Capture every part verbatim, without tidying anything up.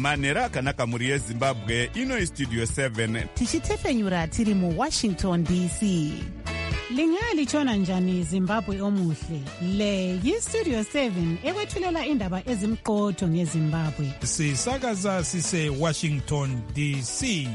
manhero akanaka mhuri yezimbabwe. Ino istudio seven tichitefenyura tiri muwashington D C. Lingalitshona njani Zimbabwe omuhle? Le yistudio seven ekwethulela indaba ezimqotho ngeZimbabwe. Sisakaza sise Washington D C.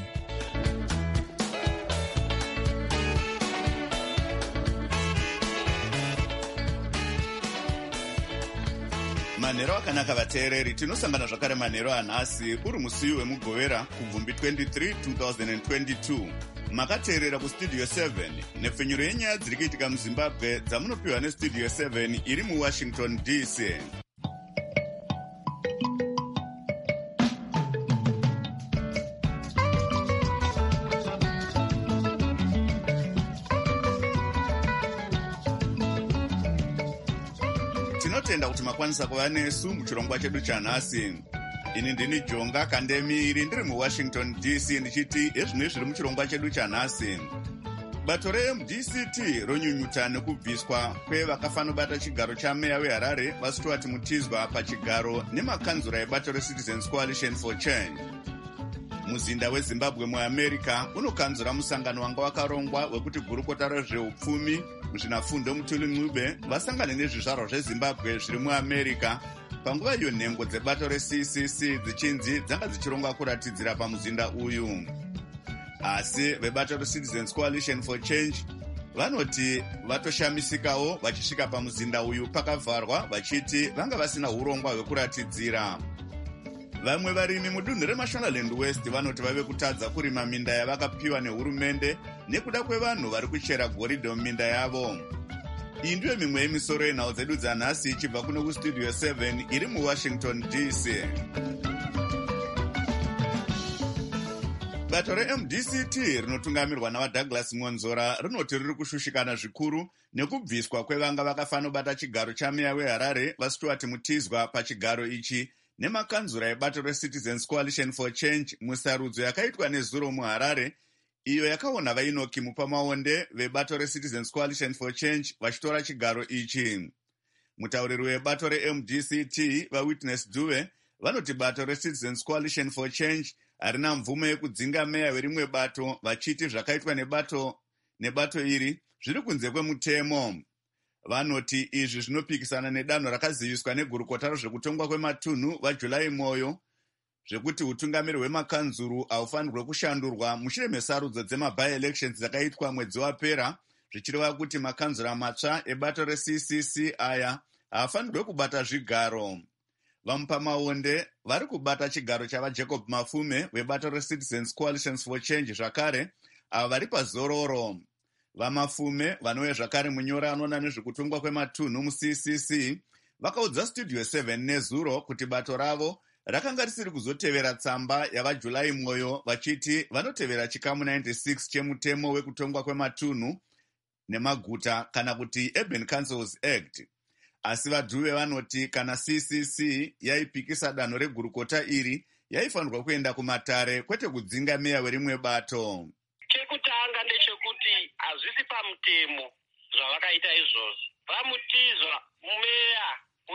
manhero akanaka vateereri, tinosangana zvakare manhero anhasi uri musi wemugovera kubvumbi twenty-three twenty twenty-two. Makateerera kustudio seven nepfenyuro yenyaya dziri kuitika muzimbabwe dzamunopiwa nestudio seven iri muwashington D C. Tinotenda kuti makwanisa kuva nesu muchirongwa chedu chanhasi. Ini ndini Jonga Kandemiri ndiri muWashington D C ndichiti ezvino zviri muchirongwa chedu chanhasi. Bato re-M D C T ronyunyuta nekubviswa kwevakafanobata chigaro chameya weHarare vaStuart Mutizwa pachigaro nemakanzura ebato reCitizens Coalition for Change. Muzinda weZimbabwe muAmerica unokanzura musangano wanga wakarongwa wekuti gurukota rezveupfumi muzvinafundo Mutuli Ncube vasangane nezvizvarwa zveZimbabwe zviri muAmerica panguva iyo nhengo dzebato reC C C dzichinzi dzanga dzichirongwa kuratidzira pamuzinda uyu. Asi vebato reCitizens Coalition for Change vanoti vatoshamisikawo vachisvika pamuzinda uyu pakavharwa vachiti vanga vasina urongwa hwekuratidzira. Vamwe varimi mudunhu reMashonaland West vanoti vave kutadza kurima minda yavakapiwa nehurumende nekuda kwevanhu vari kuchera goridhe muminda yavo. Iyi ndiyo mimwe yemisoro yenhau dzedu dzanhasi ichibva kuno kustudio seven iri muWashington D C. Bato re-M D C T rinotungamirwa navaDouglas Ngonzora rinoti riri kushushikana zvikuru nekubviswa kwevanga vakafanobata chigaro chameya weHarare vaStuart Mutizwa pachigaro ichi nemakanzura ebato reCitizens Coalition for Change musarudzo yakaitwa nezuro muHarare, iyo yakaona vainoki mupamaonde vebato reCitizens Coalition for Change vachitora chigaro ichi. Mutauriri webato re-M D C T vaWitness Dube vanoti bato reCitizens Coalition for Change harina mvumo yekudzinga meya werimwe bato, vachiti zvakaitwa nebato nebato iri zviri kunze kwemutemo. Vanoti izvi zvinopikisana nedanho rakaziviswa negurukota rezvekutongwa kwematunhu vaJulai Moyo zvekuti utungamiri hwemakanzuru haufanirwe kushandurwa mushure mesarudzo dzema-by-elections dzakaitwa mwedzi wapera, zvichireva kuti makanzura matsva ebato reC C C aya haafanirwe kubata zvigaro. Vamupamaonde vari kubata chigaro chavaJacob Mafume webato reCitizens Coalition for Change zvakare ava vari pazororo. Vamafume vanouya zvakare munyora anoona nezvekutongwa kwematunhu muC C C vakaudza studio seven nezuro kuti bato ravo rakanga risiri kuzotevera tsamba yavaJulai Moyo vachiti vanotevera chikamu ninety-six chemutemo wekutongwa kwematunhu nemaguta kana kuti Urban Councils Act. Asi vaDuve vanoti kana C C C yaipikisa danho regurukota iri yaifanirwa kuenda kumatare kwete kudzinga meya werimwe bato. Chekutanga ndechekuti hazvisi pamutemo zvavakaita izvozvo. Vamutizwa meya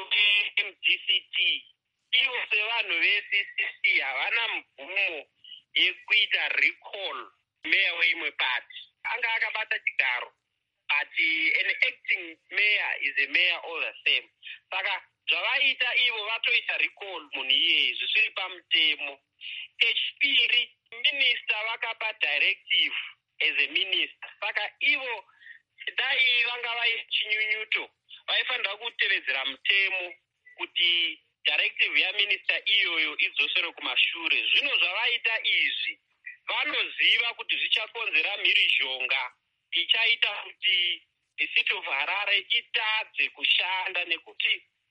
we-M D C T ivo sevanhu ve-C C C havana mvumo yekuita recall meya weimwe pati. Anga akabata chigaro but an acting mayor is a mayor all the same. Saka zvavaita ivo vatoita recall munhu iyeye zvisiri pamutemo. Chechipiri, minister vakapa directive as a minister. Saka ivo dai vanga vaichinyunyuto vaifanira kutevedzera mutemo kuti directive yaminister iyoyo idzosere kumashure. Zvino zvavaita izvi vanoziva kuti zvichakonzera mhirizhonga ichaita kuti city of Harare itadze kushanda nekuti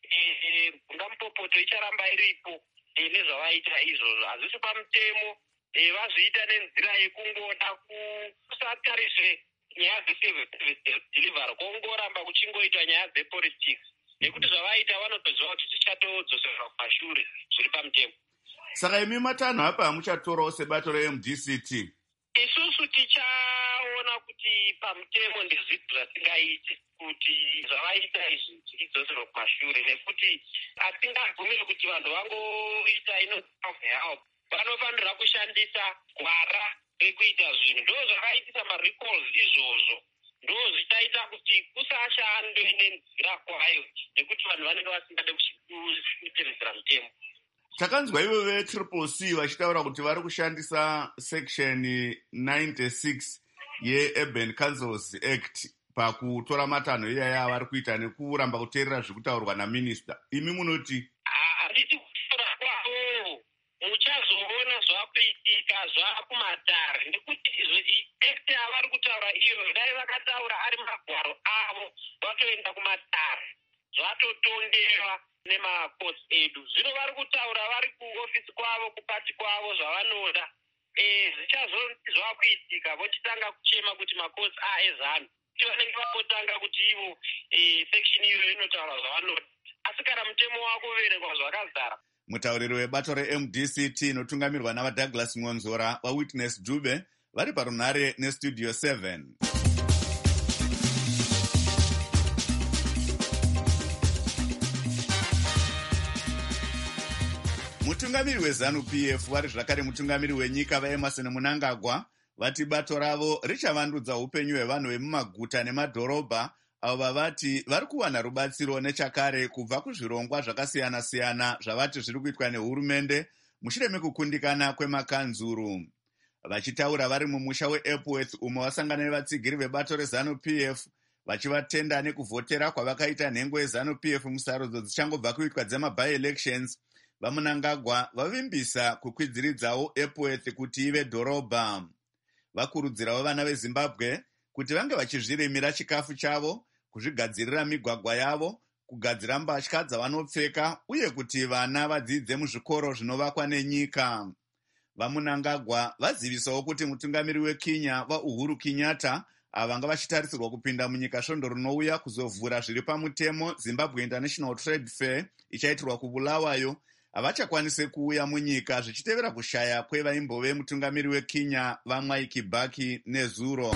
ngampopoto icharamba iripo nezvavaita izvozvo. Hazvisi pamutemo, vazviita nenzira yekungoda kusatarise nyaya dzeservice delivery, kongoramba kuchingoita nyaya dzepolitics nekuti zvavaita vanotoziva kuti zvichatodzosera kumashure zviri pamutemo. Saka imi matanho apa hamuchatorawo sebato re-M D C T? Isusu tichaona kuti pamutemo ndezvipi zvatingaite. kuti zvavaita izvi zvidzoserwe kumashure, nekuti hatingabvumire kuti vanhu vangoita ino self-help. Vanofanira kushandisa gwara rekuita zvinhu. Ndo zvakaitisa ma-recalls izvozvo. Ndo zvichaita kuti kusashandwe nenzira kwayo, nekuti vanhu vanenge vasingade kutevedzera mutemo. Takanzwa ivo ve-Triple C vachitaura kuti vari kushandisa section ninety-six ye-Urban Councils Act pakutora matanho iyaya avari kuita nekuramba kuteerera zviri kutaurwa naminista. Imi munoti? Handiti kutora kwavo muchazoona zvakuitika zvakumatare, nekuti act avari kutaura iyo dai vakataura ari magwaro avo vatoenda kumatare zvatotondewa nemacourts edu. Zvino vari kutaura vari kuofisi kwavo, kupati kwavo zvavanoda. Zvichazoti zvakuitika vochitanga kuchema kuti macourts aezano, kuti vanenge vangotanga kuti ivo section iyo inotaura zvavanoda, asi kana mutemo wako uverekwa zvakazara. Mutauriri webato re-M D C T inotungamirwa navaDouglas Ngonzora vaWitness Dube vari parunhare nestudio seven. Mutungamiri weZanu-P F vari zvakare mutungamiri wenyika vaEmerson Mnangagwa vati bato ravo richavandudza upenyu hwevanhu vemumaguta nemadhorobha avo vavati vari kuwana rubatsiro nechakare kubva kuzvirongwa zvakasiyana-siyana zvavati zviri kuitwa nehurumende mushure mekukundikana kwemakanzuru. Vachitaura vari mumusha weEpworth umwe wasangana nevatsigiri vebato reZanu-P F vachivatenda nekuvhotera kwavakaita nhengo yeZanu-P F musarudzo dzichangobva kuitwa dzema-by-elections, vaMnangagwa vavimbisa kukwidziridzawo Epworth kuti ive dhorobha. Vakurudzirawo vana veZimbabwe kuti vange vachizvirimira chikafu chavo, kuzvigadzirira migwagwa yavo, kugadzira mbatya dzavanopfeka uye kuti vana vadzidze muzvikoro zvinovakwa nenyika. VaMnangagwa vazivisawo kuti mutungamiri weKenya vaUhuru Kenyatta ava vanga vachitarisirwa kupinda munyika svondo rinouya kuzovhura zviri pamutemo Zimbabwe International Trade Fair ichaitirwa kuBulawayo havachakwanise kuuya munyika zvichitevera kushaya kwevaimbove mutungamiri weKenya vaMwai Kibaki neZuro.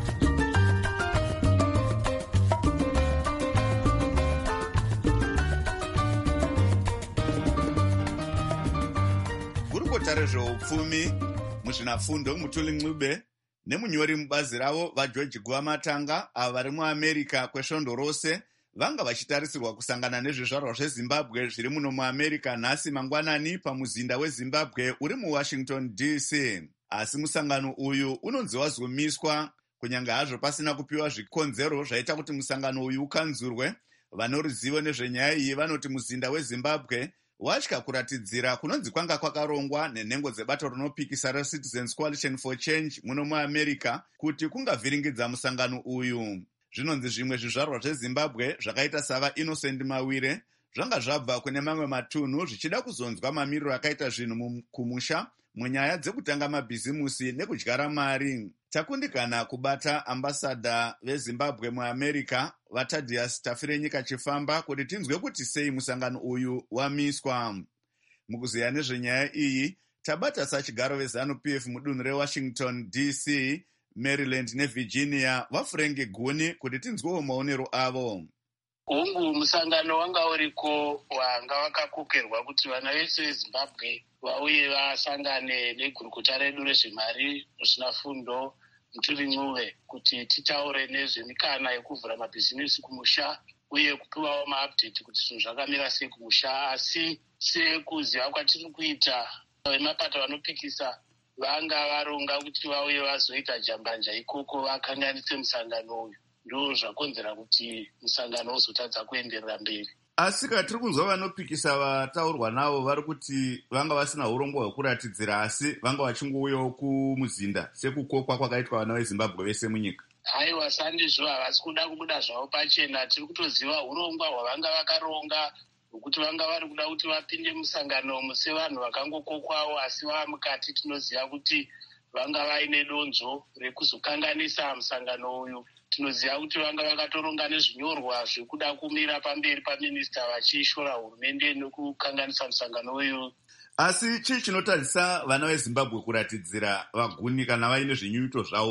Gurukota rezveupfumi muzvinafundo Mutuli Ncube nemunyori mubazi ravo vaGeorge Guamatanga ava vari muAmerica kwesvondo rose vanga vachitarisirwa kusangana nezvizvarwa zveZimbabwe zviri muno muAmerica nhasi mangwanani pamuzinda weZimbabwe uri muWashington D C. Asi musangano uyu unonzi wazomiswa kunyange hazvo pasina kupiwa zvikonzero zvaita kuti musangano uyu ukanzurwe. Vane ruzivo nezvenyaya iyi vanoti muzinda weZimbabwe watya kuratidzira kunonzi kwanga kwakarongwa nenhengo dzebato rinopikisa reCitizens Coalition for Change muno muAmerica kuti kungavhiringidza musangano uyu. Zvinonzi zvimwe zvizvarwa zveZimbabwe zvakaita sava Innocent Mawire zvanga zvabva kune mamwe matunhu zvichida kuzonzwa mamiriro akaita zvinhu kumusha munyaya dzekutanga mabhizimusi nekudyara mari. Takundikana kubata ambasadha veZimbabwe muAmerica vaThaddeus Tafirenyika Chifamba kuti tinzwe kuti sei musangano uyu wamiswa. Mukuziya nezvenyaya iyi tabata sachigaro veZanu-P F mudunhu reWashington D C, Maryland neVirginia vaFrengi Guni kuti tinzwewo maonero avo. Hungu musangano wanga uriko wanga wakakokerwa kuti vana vese veZimbabwe vauye vasangane negurukota redu rezvemari muzvinafundo Mutuli Ncube kuti titaure nezvemikana yekuvhura mabhizimusi kumusha uye kupiwawo maupdate kuti zvinhu zvakamira sei kumusha. Asi sekuziva kwatiri kuita vemapato vanopikisa vanga varonga kuti vauye vazoita jambanja ikoko vakanganise musangano uyu, ndo zvakonzera kuti musangano uzotadza kuenderera mberi. Asi katiri kunzwa vanopikisa vataurwa navo vari kuti vanga vasina urongwa hwekuratidzira asi vanga vachingouyawo kumuzinda sekukokwa kwakaitwa vana veZimbabwe vese munyika. Haiwa, sandizvo havasi kuda kubuda zvavo pachena. Tiri kutoziva urongwa hwavanga vakaronga hwekuti vanga vari kuda kuti vapinde musangano umu sevanhu vakangokokwawo, asi vava mukati tinoziva kuti vanga vaine donzvo rekuzokanganisa musangano uyu. Tinoziva kuti vanga vakatoronga nezvinyorwa zvekuda kumira pamberi paminista vachishora hurumende nekukanganisa musangano uyu. Asi chii chinotadzisa vana veZimbabwe kuratidzira vaguni kana vaine zvinyuito zvavo?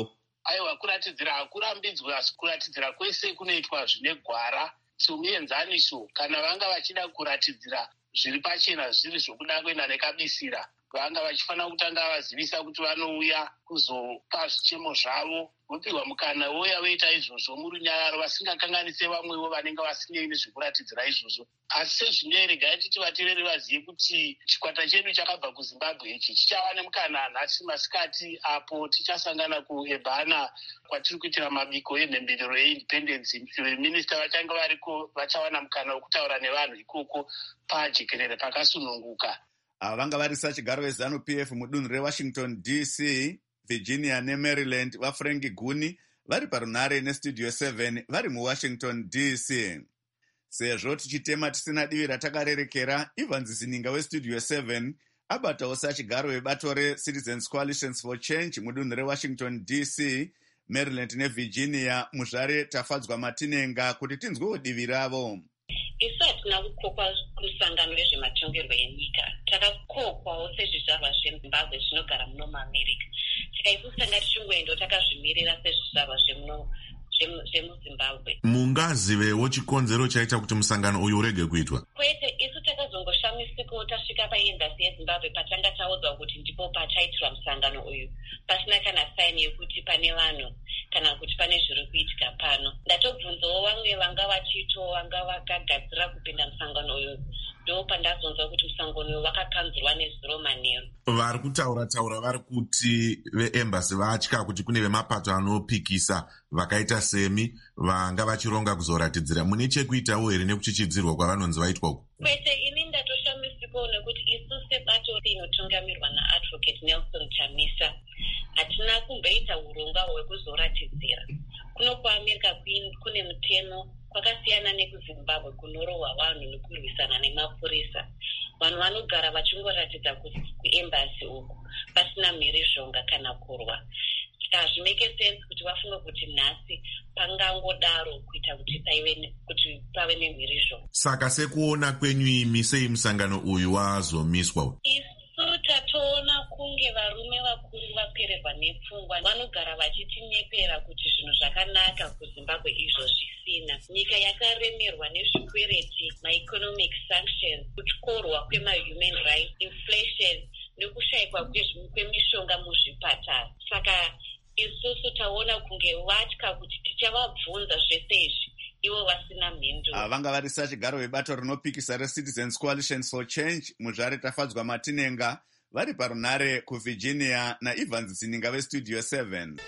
aiwa kuratidzira hakurambidzwe, asi kuratidzira kwese kunoitwa zvine gwara somuenzaniso. Kana vanga vachida kuratidzira zviri pachena zviri zvokuda kuenda nekabisira, vanga vachifanira kutanga vazivisa kuti vanouya kuzopa zvichemo zvavo, vopihwa mukana voya voita izvozvo murunyararo, vasingakanganise vamwewo vanenge vasinei nezvekuratidzira izvozvo. Asi sezvino regai titi vateereri vazive kuti chikwata chedu chakabva kuZimbabwe ichi chichava nemukana nhasi masikati apo tichasangana kuEbhana kwatiri kuitira mabiko emhemberero yeindependence. Veminista vachange variko vachawana mukana wokutaura nevanhu ikoko pajekerere pakasununguka. Ava vanga vari sachigaro vezanu P F mudunhu reWashington D C, Virginia neMaryland vaFrank Guni vari parunhare neStudio seven vari muWashington D C. Sezvo tichitema tisina divi ratakarerekera, Evans Zininga weStudio seven abatawo sachigaro vebato reCitizens Coalitions for Change mudunhu reWashington D C, Maryland neVirginia. Muzvare tafadzwa Matinenga kuti tinzwewo divi ravo. Isu hatina kukokwa kumusangano wezvematongerwo enyika, takakokwawo sezvizvarwa zveZimbabwe zvinogara muno muAmerica. Saka isu tanga tichingоenda takazvimirira sezvizvarwa zvemuno zvemuZimbabwe. Mungazivewo chikonzero chaita kuti musangano uyu urege kuitwa? Kwete, isu takazongoshamisikawo tasvika paembasi yeZimbabwe patanga taudzwa kuti ndipo pachaitirwa musangano uyu, pasina kana saini yekuti pane vanhu kana kuti pane zviri kuitika pano. Ndatobvunzawo vamwe vanga vachito vanga vakagadzira kupinda musangano uyu, ndo pandazonzwa kuti musangano uyu wakakanzurwa nezuro manheru. Vari kutaura taura vari kuti veembasi vatya kuti kune vemapato anopikisa vakaita semi vanga vachironga kuzoratidzira. Mune chekuitawo here nekuchichidzirwa kwavanonzi vaitwa uku? Kwete, ini ndatoshamisikawo nekuti isu sebato inotungamirwa naadvocate Nelson Chamisa hatina kumboita urongwa hwekuzoratidzira. Kuno kuAmerica kune mutemo kwakasiyana nekuZimbabwe kunorohwa vanhu nekurwisana nemapurisa. Vanhu vanogara vachingoratidza kuembasi uku pasina mhirizhonga kana kurwa. Hazvimeke sense kuti vafunge kuti nhasi pangangodaro kuita kuti paive kuti pave nemhirizhonga. Saka sekuona kwenyu imi sei musangano uyu wazomiswa? Isu tatoona kunge varume vakuru vapererwa nepfungwa vanogara vachitinyepera kuti zvinhu zvakanaka kuZimbabwe izvo zvisina. Nyika yakaremerwa nezvikwereti, ma-economic sanctions, kutyorwa kwema-human rights, inflation nekushayikwa kwemishonga muzvipatara. Saka isusu taona kunge vatya kuti tichavabvunza zvese izvi ivo vasina mhindu. Vanga vari sachigaro vebato rinopikisa reCitizens Coalitions for Change muzvare tafadzwa Matinenga vari parunhare kuVirginia naEvans Zininga veStudio seven.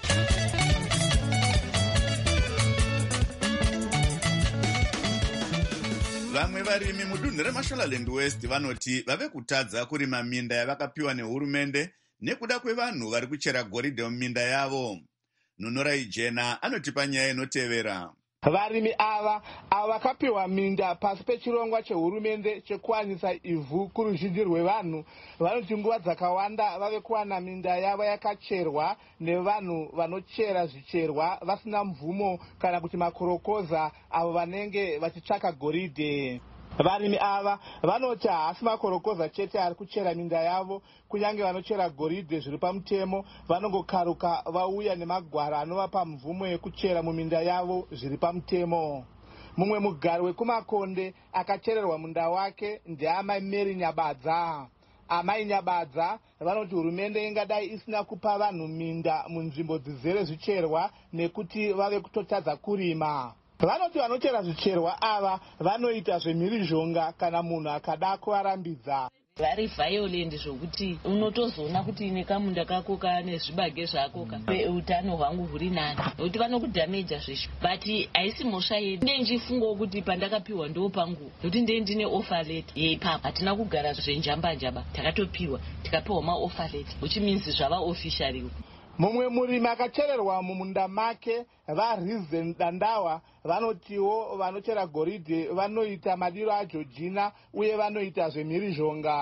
Vamwe varimi mudunhu reMashonaland West vanoti vave kutadza kurima minda yavakapiwa nehurumende nekuda kwevanhu vari kuchera goridhe muminda yavo. Nunorai Jena anotipa nyaya inotevera. Varimi ava ava vakapiwa minda pasi pechirongwa chehurumende chekuwanisa ivhu kuruzhinji rwevanhu vanoti nguva dzakawanda vave kuwana minda yavo yakacherwa nevanhu vanochera zvicherwa vasina mvumo kana kuti makorokoza avo vanenge vachitsvaka goridhe. Varimi ava vanoti haasi makorokoza chete ari kuchera minda yavo, kunyange vanochera goridhe zviri pamutemo vanongokaruka vauya nemagwara anovapa mvumo yekuchera muminda yavo zviri pamutemo. Mumwe mugari wekumakonde akachererwa munda wake ndiamai Mary Nyabadza. Amai Nyabadza vanoti hurumende ingadai isina kupa vanhu minda munzvimbo dzizere zvicherwa nekuti vave kutotadza kurima. Vanoti vanochera zvicherwa ava vanoita zvemhirizhonga kana munhu akada kuvarambidza. Vari violent zvokuti unotozoona kuti nekamunda kako kane zvibage zvako utano hwangu huri nani nokuti vanokudhameja zvesho. But haisi mhosva yedu. Ndine nchifungo kuti pandakapiwa ndo pangu nokuti ndee ndine offer letter yeipapa. Hatina kugara zvenjamba njamba, takatopiwa tikapiwa maoffer letter which means zvava officially. Mumwe murimi akachererwa mumunda make vaRizen Dandawa vanotiwo vanochera goridhe vanoita madiro aJorgina uye vanoita zvemhirizhonga.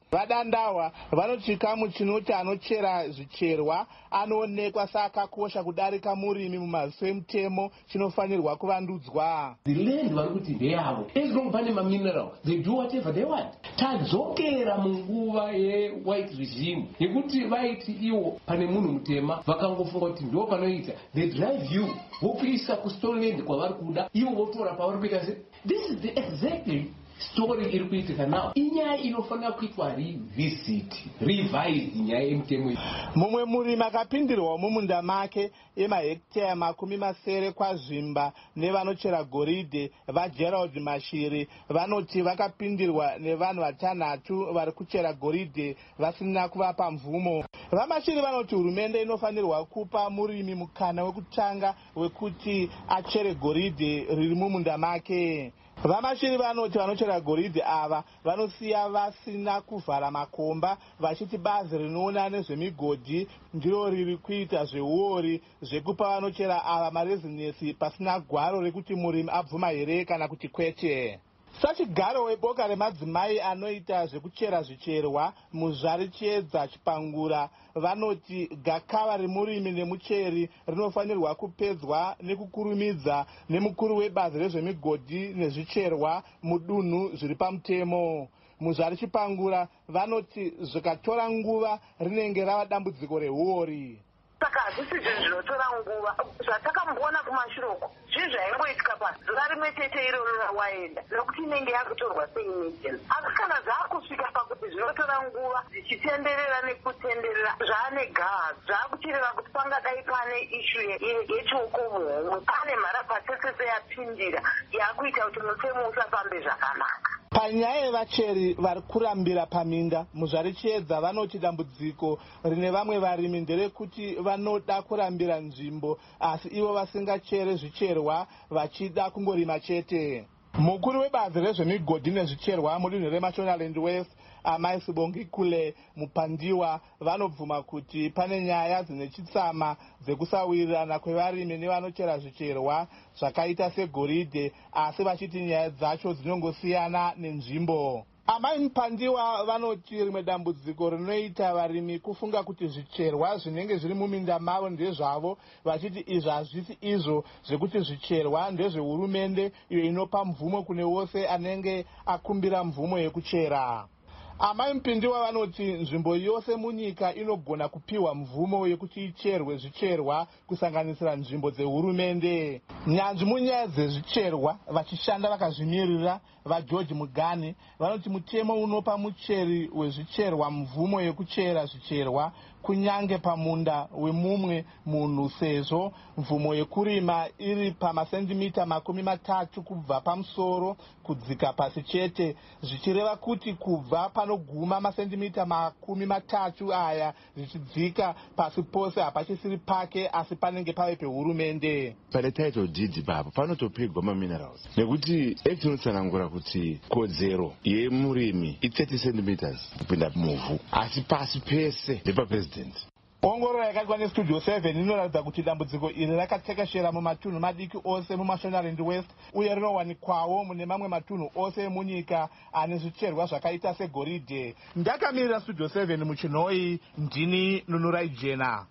Vadandawa vanoti chikamu chinoti anochera zvicherwa anoonekwa sakakosha kudarika murimi mumaziso emutemo chinofanirwa kuvandudzwa. The land vari kuti ndeyavo. As long pane mamineral, they do whatever they want. Tadzokera munguva ye-white regime yekuti vaiti iwo pane munhu mutema vakangofunga kuti ndo panoita. They drive you vokuisa kustoreland kwavari kuda ivo votora pavari kuita se. This is the exactly story iri kuitika nawo. Inyaya inofanira kuitwa revisit, revised nyaya yemutemo. Mumwe murimi akapindirwa mumunda make emahekitaya makumi masere kwazvimba nevanochera goridhe vaGerald Mashiri vanoti vakapindirwa nevanhu vatanhatu vari kuchera goridhe vasina kuvapa mvumo. VaMashiri vanoti hurumende inofanirwa kupa murimi mukana wekutanga wekuti achere goridhe riri mumunda make. VaMashiri vanoti vanochera goridhe ava vanosiya vasina kuvhara makomba vachiti bazi rinoona nezvemigodhi ndiro riri kuita zveuori zvekupa vanochera ava marezinesi pasina gwaro rekuti murimi abvuma here kana kuti kwete. Sachigaro weboka remadzimai anoita zvekuchera zvicherwa muzvari chiedza chipangura vanoti gakava remurimi nemucheri rinofanirwa kupedzwa nekukurumidza nemukuru webazi rezvemigodhi nezvicherwa mudunhu zviri pamutemo. Muzvari chipangura vanoti zvikatora nguva rinenge rava dambudziko reuori. Saka hazvisi zvinhu zvinotora nguva zvatakamboona kumashiroko zvinhu zvaingoitika pasi zuva rimwe chete iroro rawaenda nokuti inenge yakutorwa seimagence. Asi kana zvaakusvika pakuti zvinotora nguva zvichitenderera nekutenderera zvaane gaha zvaakuchireva kuti pangadai pane ishu yechoko muhomwe pane mharapasesese yapindira yakuita kuti mutemo usafambe zvakanaka. Panyaya yevacheri vari kurambira paminda muzvari chiedza vanoti dambudziko rine vamwe varimi nderekuti vanoda kurambira nzvimbo asi ivo vasingachere zvicherwa vachida kungorima chete. Mukuru webazi rezvemigodhi nezvicherwa mudunhu reMashonaland West Amai Sibongi Kule Mupandiwa vanobvuma kuti pane nyaya dzine chitsama dzekusawirirana kwevarimi nevanochera zvicherwa zvakaita segoridhe asi vachiti nyaya dzacho dzinongosiyana nenzvimbo. Amai Mupandiwa vanoti rimwe dambudziko rinoita varimi kufunga kuti zvicherwa zvinenge zviri muminda mavo ndezvavo vachiti izvi hazvisi izvo zvekuti zvicherwa ndezvehurumende iyo inopa mvumo kune wose anenge akumbira mvumo yekuchera. Amai Mupandiwa vanoti nzvimbo yose munyika inogona kupiwa mvumo yekuti icherwe zvicherwa kusanganisira nzvimbo dzehurumende. Nyanzvi munyaya dzezvicherwa vachishanda vakazvimirira vaGeorge Mugani vanoti mutemo unopa mucheri wezvicherwa mvumo yekuchera zvicherwa kunyange pamunda wemumwe munhu sezvo mvumo yekurima iri pamasendimita makumi matatu kubva pamusoro kudzika pasi chete zvichireva kuti kubva panoguma masendimita makumi matatu aya zvichidzika pasi pose hapachisiri pake asi panenge pave pehurumende. Pane title deed papo panotopigwa maminerals nekuti act inotsanangura kuti kodzero yemurimi i30 centimeters kupinda muvhu asi pasi pese ndepapresident. Ongororo yakaitwa nestudio seven inoratidza kuti dambudziko iri rakatekeshera mumatunhu madiki ose muMashonaland West uye rinowanikwawo mune mamwe matunhu ose munyika ane zvicherwa zvakaita segoridhe. Ndakamirira studio seven muchinhoi ndini Nunurai Jena.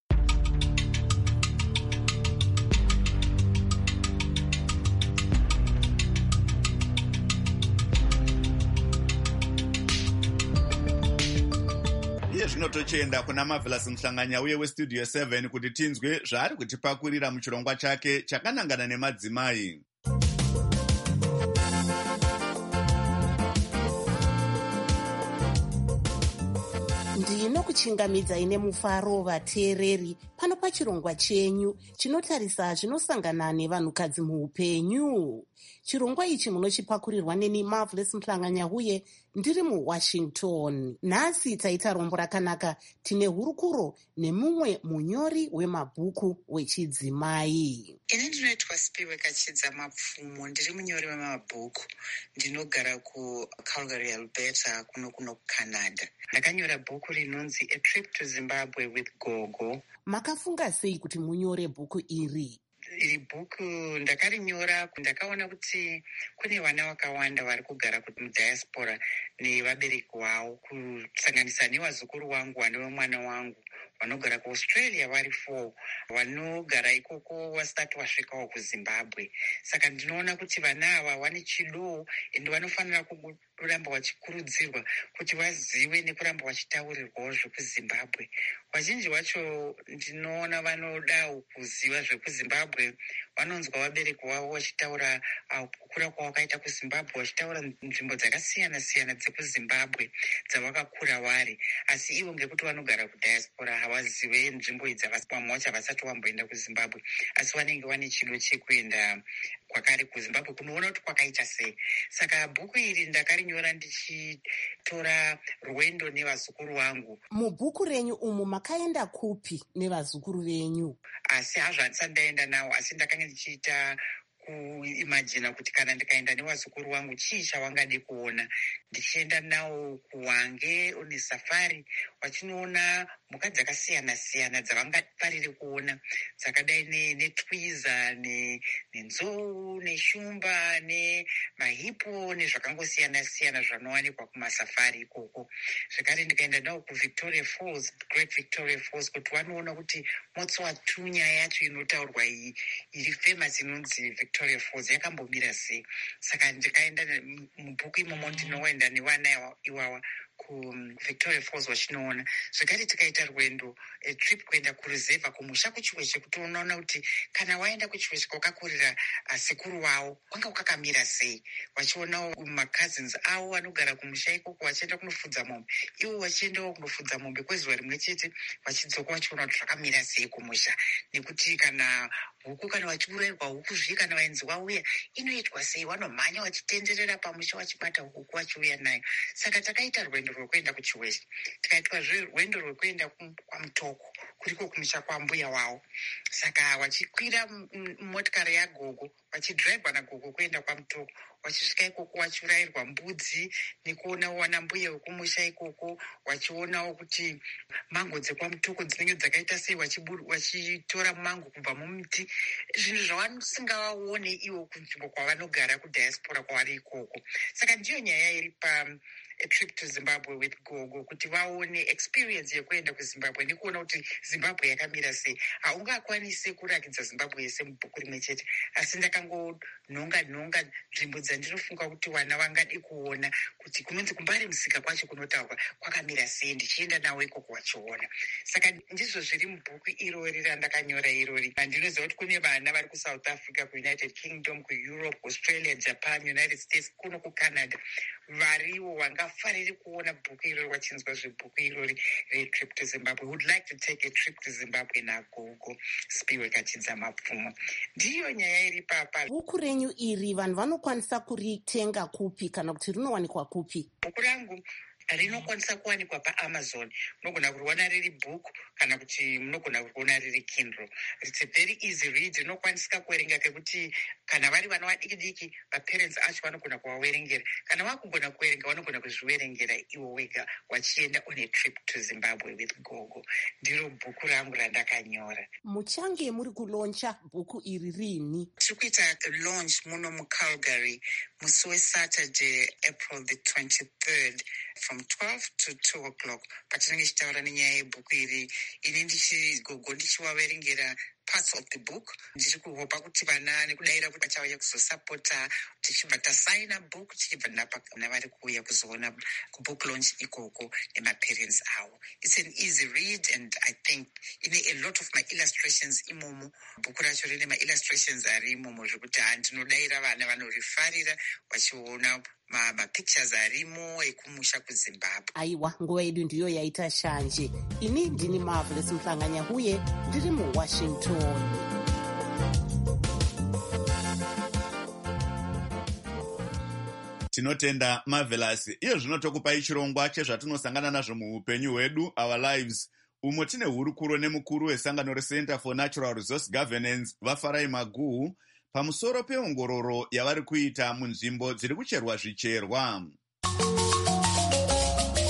Zvino tochenda kuna Marvelous Muhlanganya uye westudio seven kuti tinzwe zvaari kutipakurira muchirongwa chake chakanangana nemadzimai. ndinokuchingamidzai nemufaro vateereri pano pachirongwa chenyu chinotarisa zvinosangana nevanhukadzi muupenyu. Chirongwa ichi munochipakurirwa neni Marvelous Muhlanganya uye ndiri muWashington. Nhasi taita rombo rakanaka, tine hurukuro nemumwe munyori wemabhuku wechidzimai. Ini ndinoitwa Spiwe Kachidza Mapfumo, ndiri munyori wemabhuku. Ndinogara kuCalgary, Alberta, kuno kuno kuCanada. Ndakanyora bhuku rinonzi A Trip to Zimbabwe with Gogo. Makafunga sei kuti munyore bhuku iri? iri bhuku ndakarinyora ndakaona kuti kune vana vakawanda vari kugara mudiaspora nevabereki vavo, kusanganisa nevazukuru vangu vanove mwana wangu vanogara kuaustralia vari four, vanogara ikoko vasati vasvikawo kuzimbabwe. Saka ndinoona kuti vana ava vane chido ende vanofanira kuramba vachikurudzirwa kuti vazive nekuramba vachitaurirwawo zvekuzimbabwe. Vazhinji vacho ndinoona vanodawo kuziva zvekuzimbabwe, vanonzwa vabereki vavo vachitaura kukura kwavakaita kuzimbabwe, vachitaura nzvimbo dzakasiyana siyana dzekuzimbabwe dzavakakura vari, asi ivo ngekuti vanogara kudiaspora havazive nzvimbo idzi, vamwe vacho havasati vamboenda kuzimbabwe, asi vanenge vane chido chekuenda kwakare kuzimbabwe kunoona kuti kwakaita sei. Saka bhuku iri ndakarinyora ndichitora rwendo nevazukuru vangu. Mubhuku renyu umu makaenda kupi nevazukuru venyu? Asi hazvo handisati ndaenda navo, asi ndakanga ndichiita kuimajina kuti kana ndikaenda nevazukuru vangu chii chavangade kuona. Ndichienda navo kuwange une safari, vachinoona mhuka dzakasiyana siyana dzavangafarire kuona, dzakadai netwiza nenzou neshumba nemahipo nezvakangosiyana siyana zvanowanikwa kumasafari ikoko. Zvekare ndikaenda navo kuVictoria Falls, Great Victoria Falls, kuti vanoona kuti Motswatu nyaya yacho inotaurwa iyi iri famous inonzi Victoria Falls yakambomira sei. Saka ndikaenda mubhuku imomo ndinoenda nevana iwawa kuVictoria Falls vachinoona. Zvekare tikaita rwendo trip kuenda kurizevha kumusha kuchiweshe, kuti unoona kuti kana waenda kuchiweshe kwakakurira sekuru wavo kwanga kwakamira sei, vachionawo macousins avo vanogara kumusha ikoko vachienda kunofudza mombe, ivo vachiendawo kunofudza mombe kwezuva rimwe chete, vachidzoka vachiona kuti zvakamira sei kumusha, nekuti kana huku kana vachiurayirwa huku zviye kana vaenzi vauya inoitwa sei, vanomhanya vachitenderera pamusha vachibata huku vachiuya nayo. Saka takaita rwendo rwekuenda kuchiweshe, tikaitwazve rwendo rwekuenda kwaMutoko kuriko kumusha kwambuya wavo. Saka vachikwira motikari yagogo, vachidhiraivwa nagogo kuenda kwaMutoko, vachisvika ikoko vachiurayirwa mbudzi nekuona wana mbuya wekumusha ikoko, vachionawo kuti mango dzekwaMutoko dzinenge dzakaita sei, vachitora mango kubva mumiti, zvinhu zvavasingavaone ivo kunzvimbo kwavanogara kudiaspora kwavari ikoko. Saka ndiyo nyaya iri pa a trip to Zimbabwe with Gogo, kuti vaone experience yekuenda kuZimbabwe nekuona kuti Zimbabwe yakamira sei. Haungakwanisi kurakidza Zimbabwe yese mubhuku rimwe chete, asi ndakangonhonga nhonga nzvimbo dzandinofunga kuti vana vangade kuona, kuti kunonzi kumbari musika kwacho kunotaurwa kwakamira sei, ndichienda nawo ikoko vachiona. Saka ndizvo zviri mubhuku irori randakanyora irori. Ndinoziva kuti kune vana vari kuSouth Africa, kuUnited Kingdom, kuEurope, Australia, Japan, United States, kuno kuCanada, variwo vangafariri kuona bhuku irori, vachinzwa zvebhuku irori retrip to Zimbabwe, would like to take a trip to Zimbabwe naGogo Spiwe Kachidza Mapfumo. Ndiyo nyaya iri papa. Bhuku renyu iri vanhu vanokwanisa kuritenga kupi kana kuti rinowanikwa kupi? Bhuku rangu rinokwanisa kuwanikwa paAmazon. Munogona kuriona riri bhuku kana kuti munogona kuriona riri Kindle. It's a very easy read. Rinokwanisika kuverenga kekuti kana vari vana vadiki diki, vaparents acho vanogona kuvaverengera. Kana vakugona kuverenga vanogona kuzviverengera iwo wega wachienda on a trip to Zimbabwe with Gogo. Ndiro bhuku rangu randakanyora. Muchange muri kuloncha bhuku iri rini? Tiri kuita launch muno muCalgary musi weSaturday April the twenty-third from twelve to two o'clock. Patinenge tichitaura nenyaya yebhuku iri, ini ndichigogo ndichivaverengera parts of the book. Ndiri kuhopa kuti vana nekudayira kuti vachauya kuzosapota, tichibva tasaina book, tichibva napa navari kuuya kuzoona kubook launch ikoko nemaparents avo. It's an easy read and I think ine a lot of my illustrations imomo. Bhuku racho rine maillustrations ari imomo zvekuti handinodayira vana vanorifarira vachiona mapictures arimo ekumusha kuZimbabwe. Aiwa, nguva yedu ndiyo yaita shanje. Ini ndini Marvelous Mhlanganya huye, ndiri muWashington. Tinotenda Marvelous. Iyo zvinotokupai chirongwa chezvatinosangana nazvo muupenyu hwedu, Our Lives. Umo tine hurukuro nemukuru wesangano reCenter for Natural Resource Governance, Vafarai Maguhu, pamusoro peongororo yavari kuita munzvimbo dziri kucherwa zvicherwa.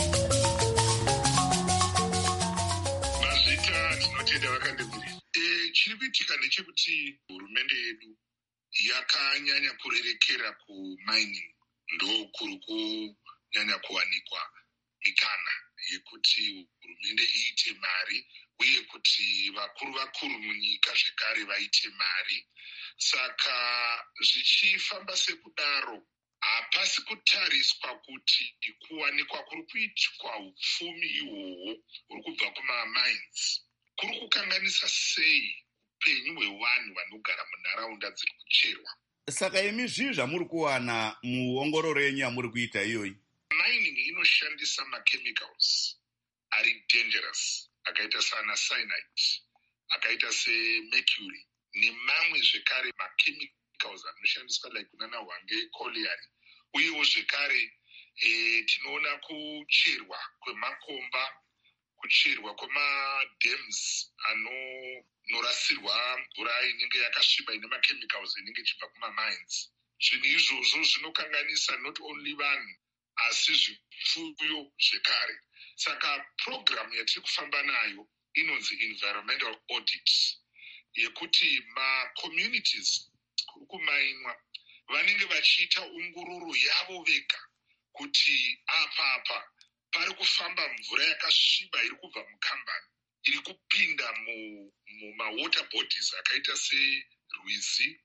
Mazita tinotenda vakandemuri. chiri kuitika ndechekuti hurumende yedu yakanyanya kurerekera kumining, ndo kuri kunyanya kuwanikwa mikana yekuti hurumende iite mari uye kuti vakuru vakuru munyika zvekare vaite mari. Saka zvichifamba sekudaro, hapasi kutariswa kuti kuwanikwa kuri kuitwa upfumi ihwohwo huri kubva kumamines kuri kukanganisa sei upenyu hwevanhu vanogara munharaunda dziri kucherwa. Saka imi zvii zvamuri kuwana muongororo yenyu yamuri kuita iyoyi? Mining inoshandisa machemicals ari dangerous, akaita sana cyanide, akaita semercury nemamwe zvekare machemicals anoshandiswa like kunana hwange colliery. Uyewo zvekare e, tinoona kucherwa kwemakomba, kucherwa kwemadams anorasirwa mvura inenge yakasviba ine machemicals inenge ichibva kumamines. Zvinhu izvozvo zvinokanganisa not only vanhu asi zvipfuyo zvekare. Saka program yatiri kufamba nayo inonzi environmental audit, yekuti macommunities kuri kumainwa vanenge vachiita ungururu yavo vega kuti apa apa pari kufamba mvura yakasviba iri kubva mukambani iri kupinda mumawater bodies akaita serwizi.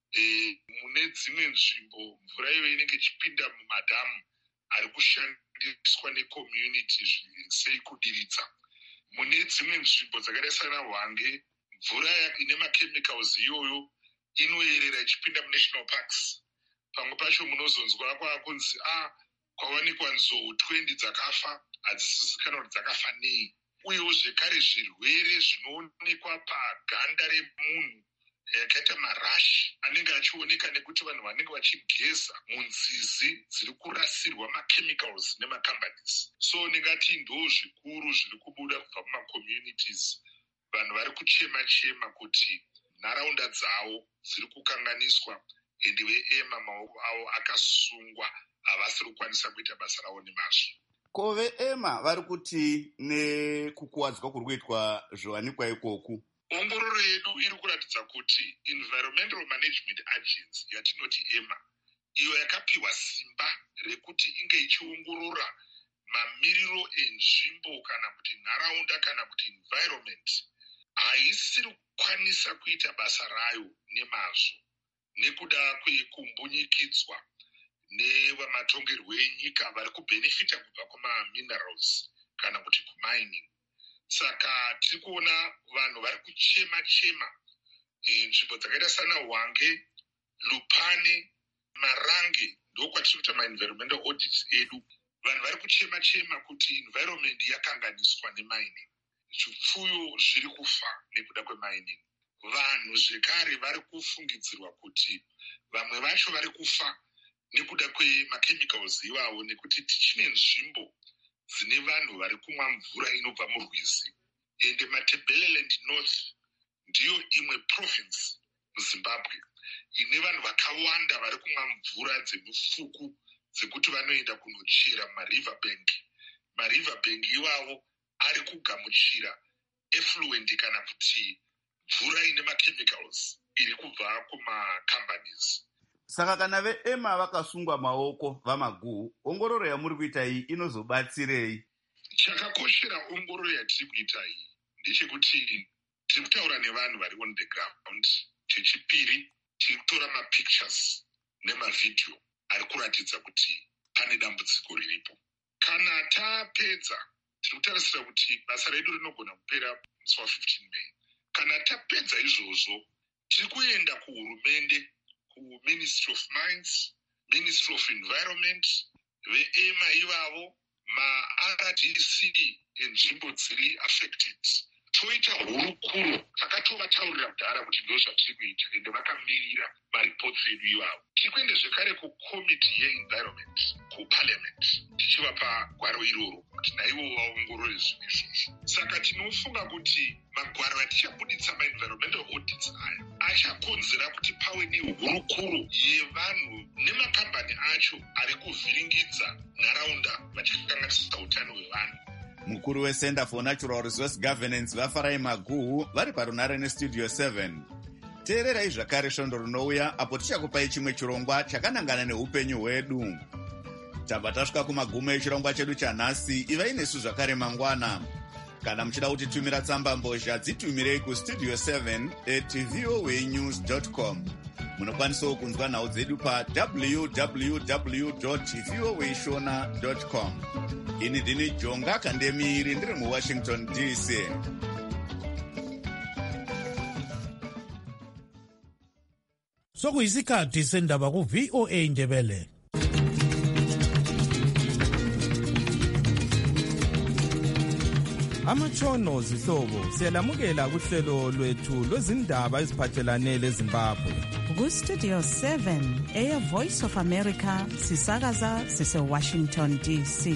E, mune dzimwe nzvimbo mvura iyo inenge ichipinda mumadhamu ari kushandiswa necommunity sei kudiridza. Mune dzimwe nzvimbo dzakaita sana hwange mvura ine machemicals iyoyo inoyerera ichipinda munational parks. Pamwe pacho munozonzwa kwakunzi a kwawanikwa nzou twendi dzakafa, hadzisizikanwa kuti dzakafa nei. Uyewo zvekare zvirwere zvinoonekwa paganda remunhu yakaita marashi anenge achioneka nekuti vanhu vanenge vachigeza munzizi dziri kurasirwa machemicals nemacompanies. So ndingati ndo zvikuru zviri kubuda kubva mumacommunities. Vanhu vari kuchema chema kuti nharaunda dzavo dziri kukanganiswa ende veema maoko avo akasungwa, havasi kukwanisa kuita basa ravo nemazvo. Ko veema vari kuti nekukuwadzwa kuri kuitwa zviwanikwa ikoku? Ongororo yedu iri kuratidza kuti Environmental Management Agency yatinoti ema, iyo yakapiwa simba rekuti inge ichiongorora mamiriro enzvimbo kana kuti nharaunda kana kuti environment, haisiri kukwanisa kuita basa rayo nemazvo nekuda kwekumbunyikidzwa nevamatongerwo enyika vari kubhenefita kubva kumaminerals kana kuti kumining. Saka tiri kuona vanhu vari kuchema chema nzvimbo dzakaita sana hwange, lupane, marange, ndokwatiri kuita ma-environmental audits edu. Vanhu vari kuchema chema kuti environment yakanganiswa nemining, zvipfuyo zviri kufa nekuda kwemining. Vanhu zvekare vari kufungidzirwa kuti vamwe vacho vari kufa nekuda kwemachemicals iwawo, nekuti tichine nzvimbo dzine vanhu vari kumwa mvura inobva murwizi. Ende Matabeleland North ndiyo imwe province muZimbabwe ine vanhu vakawanda vari kumwa mvura dzemufuku dzekuti vanoenda kunochera mariver bank. Mariver bank iwavo ari kugamuchira effluent kana kuti mvura ine machemicals iri kubva kumacompanies. Saka kana veema vakasungwa maoko vamaguhu, ongororo yamuri kuita iyi inozobatsirei? Chakakoshera ongororo yatiri kuita iyi ndechekuti tiri kutaura nevanhu vari on the ground. Chechipiri, tiri kutora mapictures nemavidhio ari kuratidza kuti pane dambudziko riripo. Kana tapedza, tiri kutarisira kuti basa redu rinogona kupera musi wa15 May. Kana tapedza izvozvo, tiri kuenda kuhurumende, kuMinistry of Mines, Ministry of Environment, veema ivavo, ma-R D C enzvimbo dziri affected. Toita hurukuro, takatovatauririra kudhara kuti ndo zvatiri kuita, ende vakamirira maripotsi edu ivavo. Tiri kuenda zvekare kukomiti yeEnvironment, kuParliament, tichivapa gwaro iroro kuti naivo vaongorore zvinhu izvozvo. Saka tinofunga kuti magwaro atichabuditsa ma-environmental audits aya achakonzera kuti pave nehurukuro yevanhu nemakambani acho ari kuvhiringidza nharaunda vachikanganisa utano hwevanhu. mukuru wecenter for natural resource governance vafarai maguhu vari parunare nestudio seven. Teererai zvakare svondo rinouya apo tichakupai chimwe chirongwa chakanangana neupenyu hwedu. Tabva tasvika kumagumo echirongwa chedu chanhasi. Ivai nesu zvakare mangwana. Kana muchida kutitumira tsamba mbozha dzitumirei kustudio seven at voa news dot com. Munokwanisawo kunzwa nhau dzedu pa w w w dot voa shona dot com. Ini ndini Jonga Kandemiri ndiri muWashington D C. Sokuyisikhathi sendaba ku V O A Ndebele. Amatshono zihlobo siyalamukela kuhlelo lwethu lwezindaba eziphathelane leZimbabwe. Ku-Studio seven, Air Voice of America, sisakaza sise-Washington D C.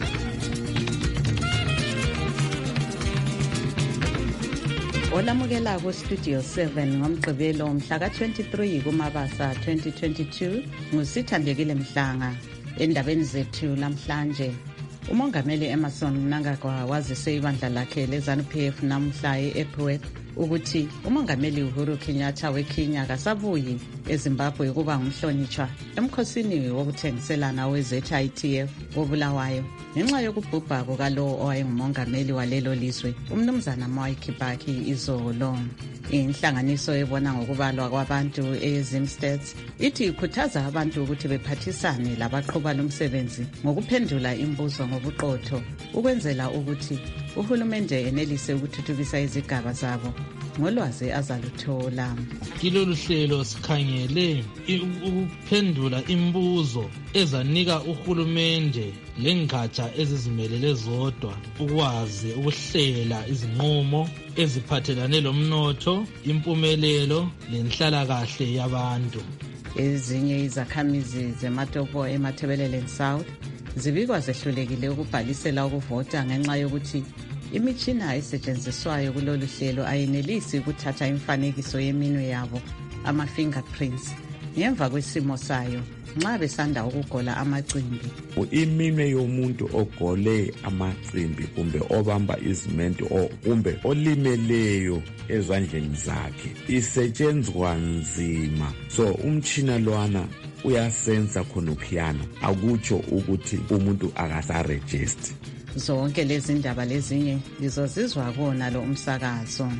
Olamukela ku-Studio seven ngomgqibelo mhla ka-twenty-three kuMabasa twenty twenty-two nguSithandekile Mhlanga. Endabeni zethu lamhlanje, umongameli Emmerson Mnangagwa wazise ibandla lakhe leZANU-P F namhla e-Epworth ukuthi umongameli Uhuru Kenyatta weKenya kasabuyi eZimbabwe ukuba ngumhlonitshwa emkhosini wokuthengiselana we-Z I T F koBulawayo ngenxa yokubhubha kukalo owayengumongameli walelo lizwe umnumzana Mwai Kibaki izolo. Inhlanganiso ebona ngokubalwa kwabantu eZimstats ithi ikhuthaza abantu ukuthi bephathisane labaqhuba lomsebenzi ngokuphendula imibuzo ngobuqotho ukwenzela ukuthi uhulumende enelise ukuthuthukisa izigaba zabo ngolwazi azaluthola. Kilolu hlelo sikhangele ukuphendula imibuzo ezanika uhulumende lengatsha ezizimelele zodwa ukwazi ukuhlela izinqumo eziphathelane lomnotho, impumelelo lenhlalakahle yabantu. Ezinye izakhamizi zeMatopo eMatabeleland South zibikwa zehlulekile ukubhalisela ukuvota ngenxa yokuthi imitshina esetshenziswayo kulolu hlelo ayenelisi ukuthatha imifanekiso yeminwe yabo, ama-fingerprints, ngemva kwesimo sayo nxa besanda ukugola amacimbi. Iminwe yomuntu ogole amacimbi kumbe obamba izimenti kumbe olimeleyo ezandleni zakhe isetshenzwa nzima, so umtshina lwana uyasensa khonophiyana akutsho ukuthi umuntu akasarejist. Zonke lezi ndaba lezinye lizozizwa kona lo umsakazo.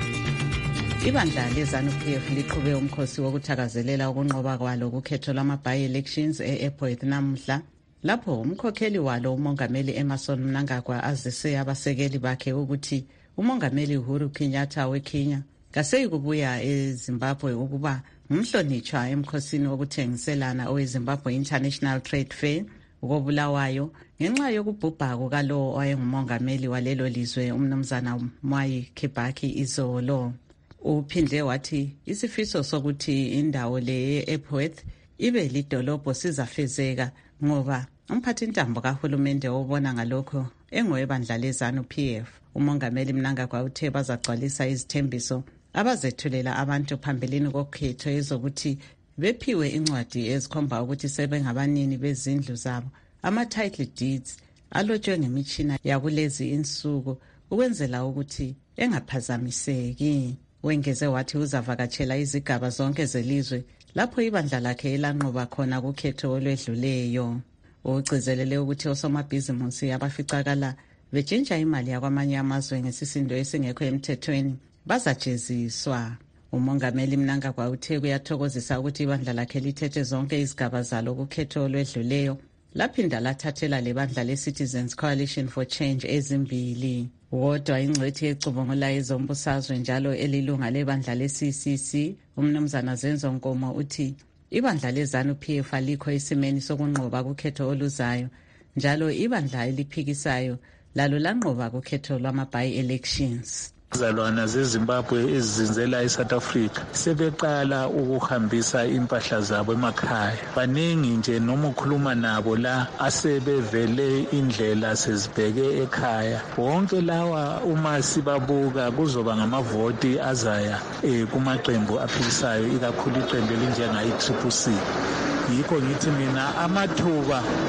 Ibandla leZANU-P F liqhube umkhosi wokuthakazelela ukunqoba kwalo kukhetho lwama-by-elections e-Epworth namhla, lapho umkhokheli walo umongameli Emmerson Mnangagwa azise abasekeli bakhe ukuthi umongameli Uhuru Kenyatta weKenya kaseyikubuya eZimbabwe ukuba ngumhlonitshwa emkhosini wokuthengiselana oweZimbabwe International Trade Fair koBulawayo ngenxa yokubhubha kukalo owayengumongameli walelo lizwe umnumzana Mwai Kibaki izolo. Uphinde wathi isifiso sokuthi indawo le e-Epworth ibe lidolobho sizafezeka ngoba umphathintambo kahulumende obona ngalokho engowebandla leZANU-P F. Umongameli Mnangagwa uthe bazagcwalisa izithembiso abazethulela abantu phambilini kokhetho ezokuthi bephiwe incwadi ezikhomba ukuthi sebengabanini bezindlu zabo, ama-title deeds alotshwe ngemitshina yakulezi insuku ukwenzela ukuthi engaphazamiseki. Wengeze wathi uzavakatshela izigaba zonke zelizwe lapho ibandla lakhe elanqoba khona kukhetho olwedluleyo. Ugcizelele ukuthi osomabhizimusi abaficakala betshintsha imali yakwamanye amazwe ngesisindo esingekho emthethweni bazajeziswa. Umongameli Mnangagwa uthe kuyathokozisa ukuthi ibandla lakhe lithethe zonke izigaba zalo kukhetho olwedluleyo laphinda lathathela lebandla le-Citizens Coalition for Change ezimbili. Kodwa ingcwethi ecubungula ezombusazwe njalo elilunga lebandla le-C C C umnumzana Zenzo Nkomo uthi ibandla leZANU-P F alikho esimeni sokunqoba kukhetho oluzayo njalo ibandla eliphikisayo lalo lanqoba kukhetho lwama-by-elections. Izalwana zeZimbabwe ezizinzela eSouth Africa sebeqala ukuhambisa impahla zabo emakhaya. Baningi nje noma ukhuluma nabo la asebevele indlela sezibheke ekhaya. Wonke lawa uma sibabuka kuzoba ngamavoti azaya eh kumaqembu aphikisayo ikakhulu iqembu elinjenga i-Triple C. Yikho ngithi mina amathuba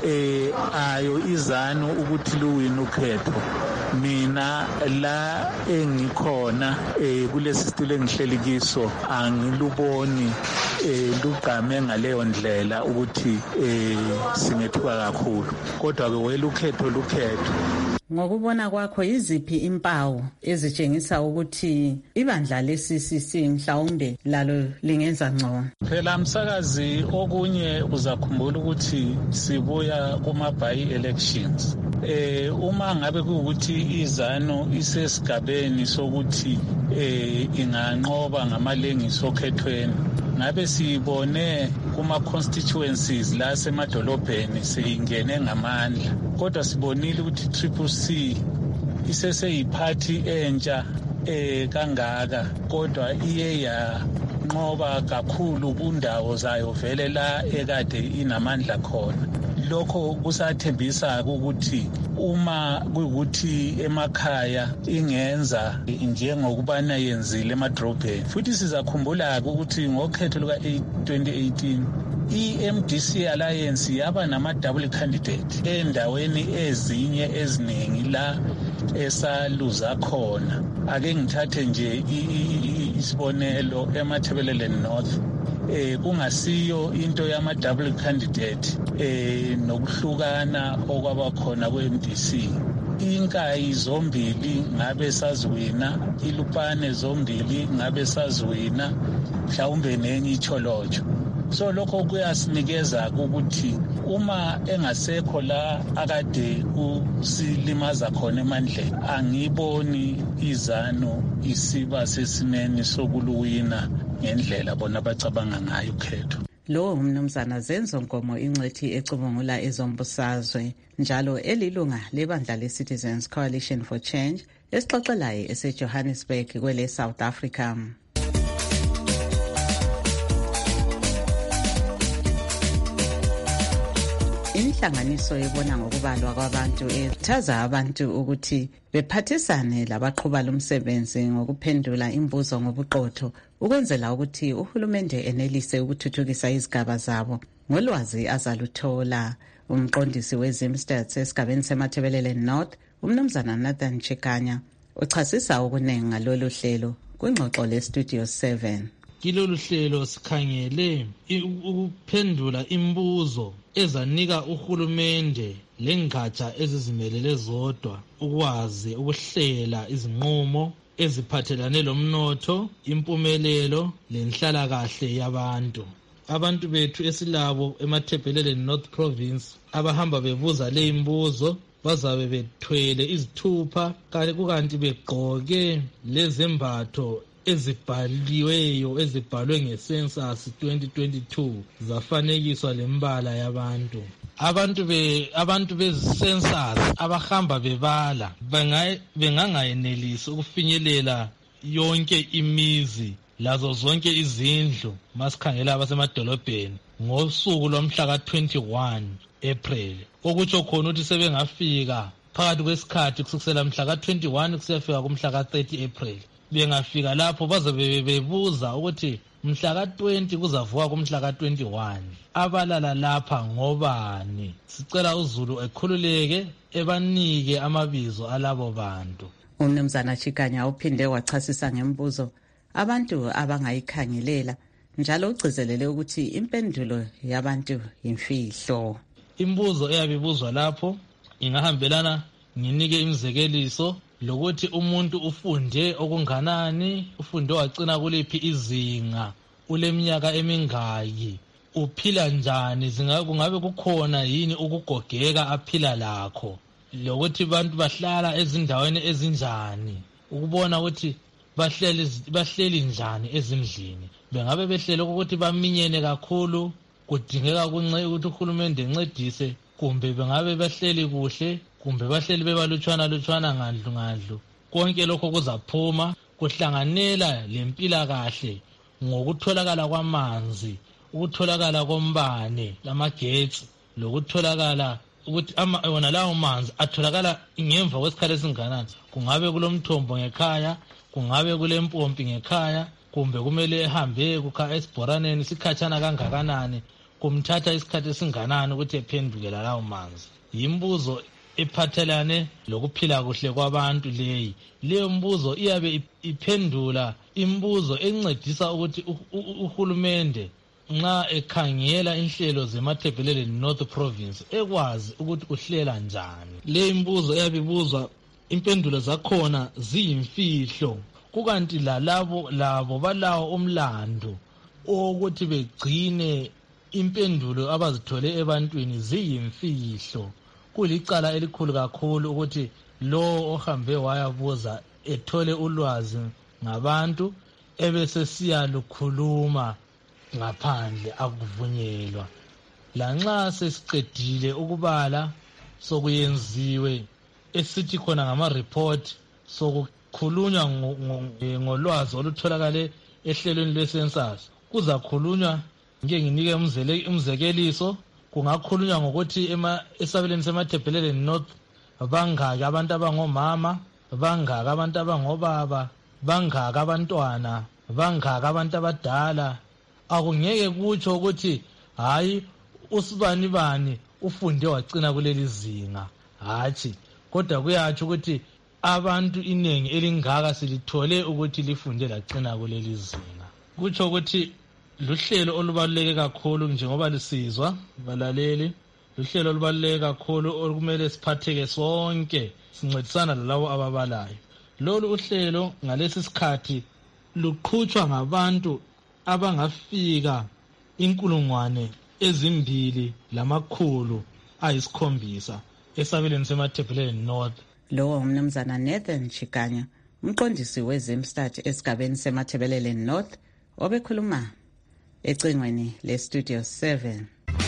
eh ayo izano ukuthi luwini ukhetho. Mina la engikhona eh kulesi situlo engihleli kiso angiluboni eh lugqame ngaleyo ndlela ukuthi eh singethuka kakhulu, kodwa ke wena ukhetho lukhetho. Ngokubona kwakho iziphi impawu ezitshengisa ukuthi ibandla le-C C C mhlawumbe lalo lingenza ngcono? Phela msakazi, okunye uzakhumbula ukuthi sibuya kuma-by-elections. Eh uma ngabe kuwukuthi izano isesigabeni sokuthi eh inganqoba ngamalengiso okhethweni, ngabe sibone kuma-constituencies la semadolobheni seyingene ngamandla, kodwa sibonile ukuthi Triple C iseseyiphathi entsha eh kangaka, kodwa iye yanqoba kakhulu kundawo zayo vele la ekade inamandla khona. Lokho kusathembisa ukuthi uma kuyukuthi emakhaya ingenza njengokubana yenzile emadrobheni. Futhi sizakhumbula ukuthi ngokhetho luka twenty eighteen i-M D C Alliance yaba nama-double candidate endaweni ezinye eziningi la esaluza khona. Ake ngithathe nje isibonelo eMatabeleland North. Eh kungasiyo into yama double candidate eh nokuhlukana okwaba khona kwe-M D C. Inkayi zombili ngabe saziwina, iLupane zombili ngabe saziwina, mhlawumbe nenye iCholocho. So lokho kuyasinikeza ukuthi uma engasekho la akade usilimaza khona emandleni, angiboni izano isiba sesimeni sokuluwina ngendlela bona bacabanga ngayo ukhetho. Lo umnumzana Zenzo Nkomo, ingcethi ecubungula ezombusazwe njalo elilunga lebandla le-Citizens Coalition for Change, esixoxelayo eseJohannesburg kwele South Africa. Inhlanganiso ebona ngokubalwa kwabantu ethaza abantu ukuthi bephathisane labaqhuba lomsebenzi ngokuphendula imibuzo ngobuqotho ukwenzela ukuthi uhulumende enelise ukuthuthukisa izigaba zabo ngolwazi azaluthola. Umqondisi weZimstats esigabeni seMatabeleland North, umnumzana Nathan Chikanya, uchasisa okunengi ngalolu hlelo kwingxoxo le-Studio seven. Kilolu hlelo sikhangele ukuphendula imibuzo ezanika uhulumende lengatsha ezizimelele zodwa ukwazi ukuhlela izinqumo eziphathelane lomnotho, impumelelo lenhlalakahle yabantu. Abantu bethu esilabo eMatabeleland North Province abahamba bebuza le imibuzo bazabe bethwele izithupha kanti begqoke lezembatho ezibhaliweyo ezibhalwe ngecensus twenty twenty-two zafanekiswa lembala yabantu. Abantu be abantu becensus abahamba bebala bengangayenelisi ukufinyelela yonke imizi lazo zonke izindlu masikhangela abasemadolobheni ngosuku lomhla ka twenty-one April, okutsho khona ukuthi sebengafika phakathi kwesikhathi kusukela mhla ka twenty-one kusiyafika kumhla ka thirty April. Bengafika lapho bazabe bebuza ukuthi mhla ka twenty kuzavuka kumhla ka twenty-one abalala lapha ngobani. Sicela uZulu ekhululeke ebanike amabizo alabo bantu. Umnumzana Chikanya uphinde wachasisa ngembuzo abantu abangayikhangelela njalo ugcizelele ukuthi impendulo yabantu imfihlo. Imbuzo eyabibuzwa lapho ingahambelana nginike imizekeliso lokuthi umuntu ufunde okunganani, ufunde wagcina kuliphi izinga, uleminyaka emingaki, uphila njani, kungabe kukhona yini ukugogeka aphila lakho, lokuthi abantu bahlala ezindaweni ezinjani, ukubona ukuthi bahleli bahleli njani ezindlini, bengabe behlele ukuthi baminyene kakhulu kudingeka ukuthi uhulumende encedise, kumbe bengabe bahleli kuhle, kumbe bahleli bebalutshwana lutshwana ngandlu ngandlu. Konke lokho kuzaphuma kuhlanganela lempilakahle ngokutholakala kwamanzi, ukutholakala kombane lamagetsi, lokutholakala ukuthi wona lawo manzi atholakala ngemva kwesikhathi esinganani. Kungabe kulomthombo ngekhaya, kungabe kulempompi ngekhaya, kumbe kumele ehambe kukha esibhoraneni sikhatshana kangakanani. kumthatha isikhathi esinganani ukuthi ephendukela lawo manzi. Yimbuzo ephathelane lokuphila kuhle kwabantu leyi. Leyo mbuzo iyabe iphendula imbuzo encedisa ukuthi uhulumende nxa ekhangela inhlelo zeMatabeleland North Province ekwazi ukuthi uhlela njani. Le imbuzo eyabibuzwa impendulo zakhona ziyimfihlo, kukanti lalabo labo balawo umlando ukuthi begcine impendulo abazithole ebantwini ziyimfihlo. Kulicala elikhulu kakhulu ukuthi lo ohambe wayabuza ethole ulwazi ngabantu ebese siyalukhuluma ngaphandle akuvunyelwa. Lanxa sesiqedile ukubala sokuyenziwe esithi khona ngama-report sokukhulunywa ngolwazi olutholakale ehlelweni lwe-census, kuzakhulunywa ngeke nginike umzekeliso. Kungakhulunywa ngokuthi esabelweni seMatabeleland North bangaki abantu abangomama, bangaki abantu abangobaba, bangaki abantwana, bangaki abantu abadala. Akungeke kutsho ukuthi hayi usibani bani ufunde wagcina kuleli zinga, hathi kodwa kuyatsho ukuthi abantu iningi elingaka silithole ukuthi lifunde lagcina kuleli zinga. Kutsho ukuthi luhlelo olubaluleke kakhulu njengoba lisizwa balaleli, luhlelo olubaluleke kakhulu okumele siphatheke sonke sincedisana lalabo ababalayo. Lolu uhlelo ngalesi sikhathi luqhutshwa ngabantu abangafika inkulungwane ezimbili lamakhulu ayisikhombisa esabelweni seMatabeleland North. Lowo umnumzana Nathan Chikanya, umqondisi wezemstat esigabeni seMatabeleland North, obekhuluma ecingweni le-Studio seven.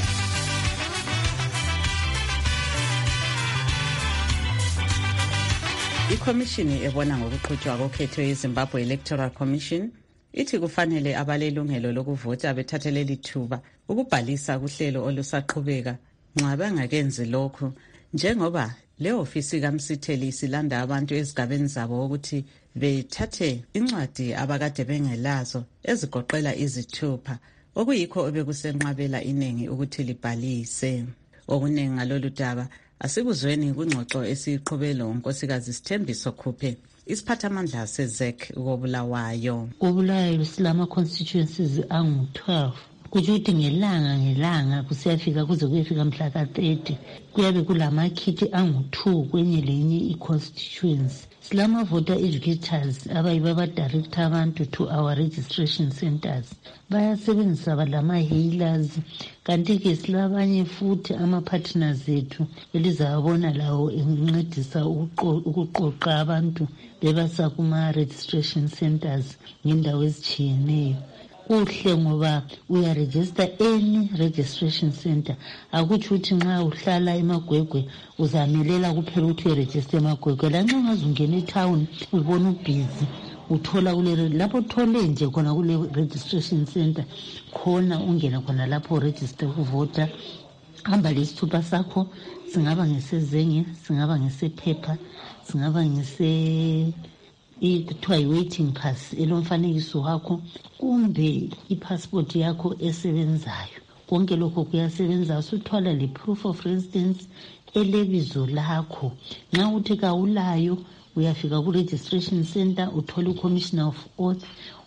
Ikhomishini ebona ngokuqhutshwa kokhetho yeZimbabwe Electoral Commission ithi kufanele abalelungelo lokuvota bethathele lithuba ukubhalisa kuhlelo olusaqhubeka nxa bangakenzi lokhu, njengoba le ofisi kaMsitheli isilanda abantu ezigabeni zabo ukuthi bethathe incwadi abakade bengelazo ezigoqela izithupha, okuyikho obekusenqabela iningi ukuthi libhalise. Okuningi ngalolu daba asikuzweni kwingxoxo esiyiqhubelo unkosikazi Sithembiso Khuphe, isiphathamandla sezek kobulawayo. Kobulawayo silama constituencies angu twelve. Kutsho ukuthi ngelanga ngelanga kusiyafika kuze kuyefika mhla ka thirty kuyabe kulamakhithi angu two kwenye lenye i-constituency. Silama voter educators abayiba abadirector abantu to our registration centers. Bayasebenzisa balama healers, kanti-ke silabanye futhi ama-partners ethu elizabona lawo encedisa ukuqoqa abantu bebasa kuma-registration centers ngendawo ezitshiyeneyo. Kuhle ngoba uyaregister any registration center. Akutsho ukuthi nxa uhlala eMagwegwe uzamelela kuphela ukuthi uregister eMagwegwe. Lanxa ungazungena etown ubona ubhizi uthola kule lapho uthole nje khona kule registration center khona ungena khona lapho register ukuvota. Hamba lesithupha sakho, singaba ngesezenge, singaba ngesephepha, singaba ngese ikuthiwa yi-waiting pass elomfanekiso wakho kumbe i-passport yakho esebenzayo. Konke lokho kuyasebenza. Usuthwala le-proof of residence elebizo lakho. Nxa uthi kawulayo uyafika ku-registration center uthole u-commissioner of oath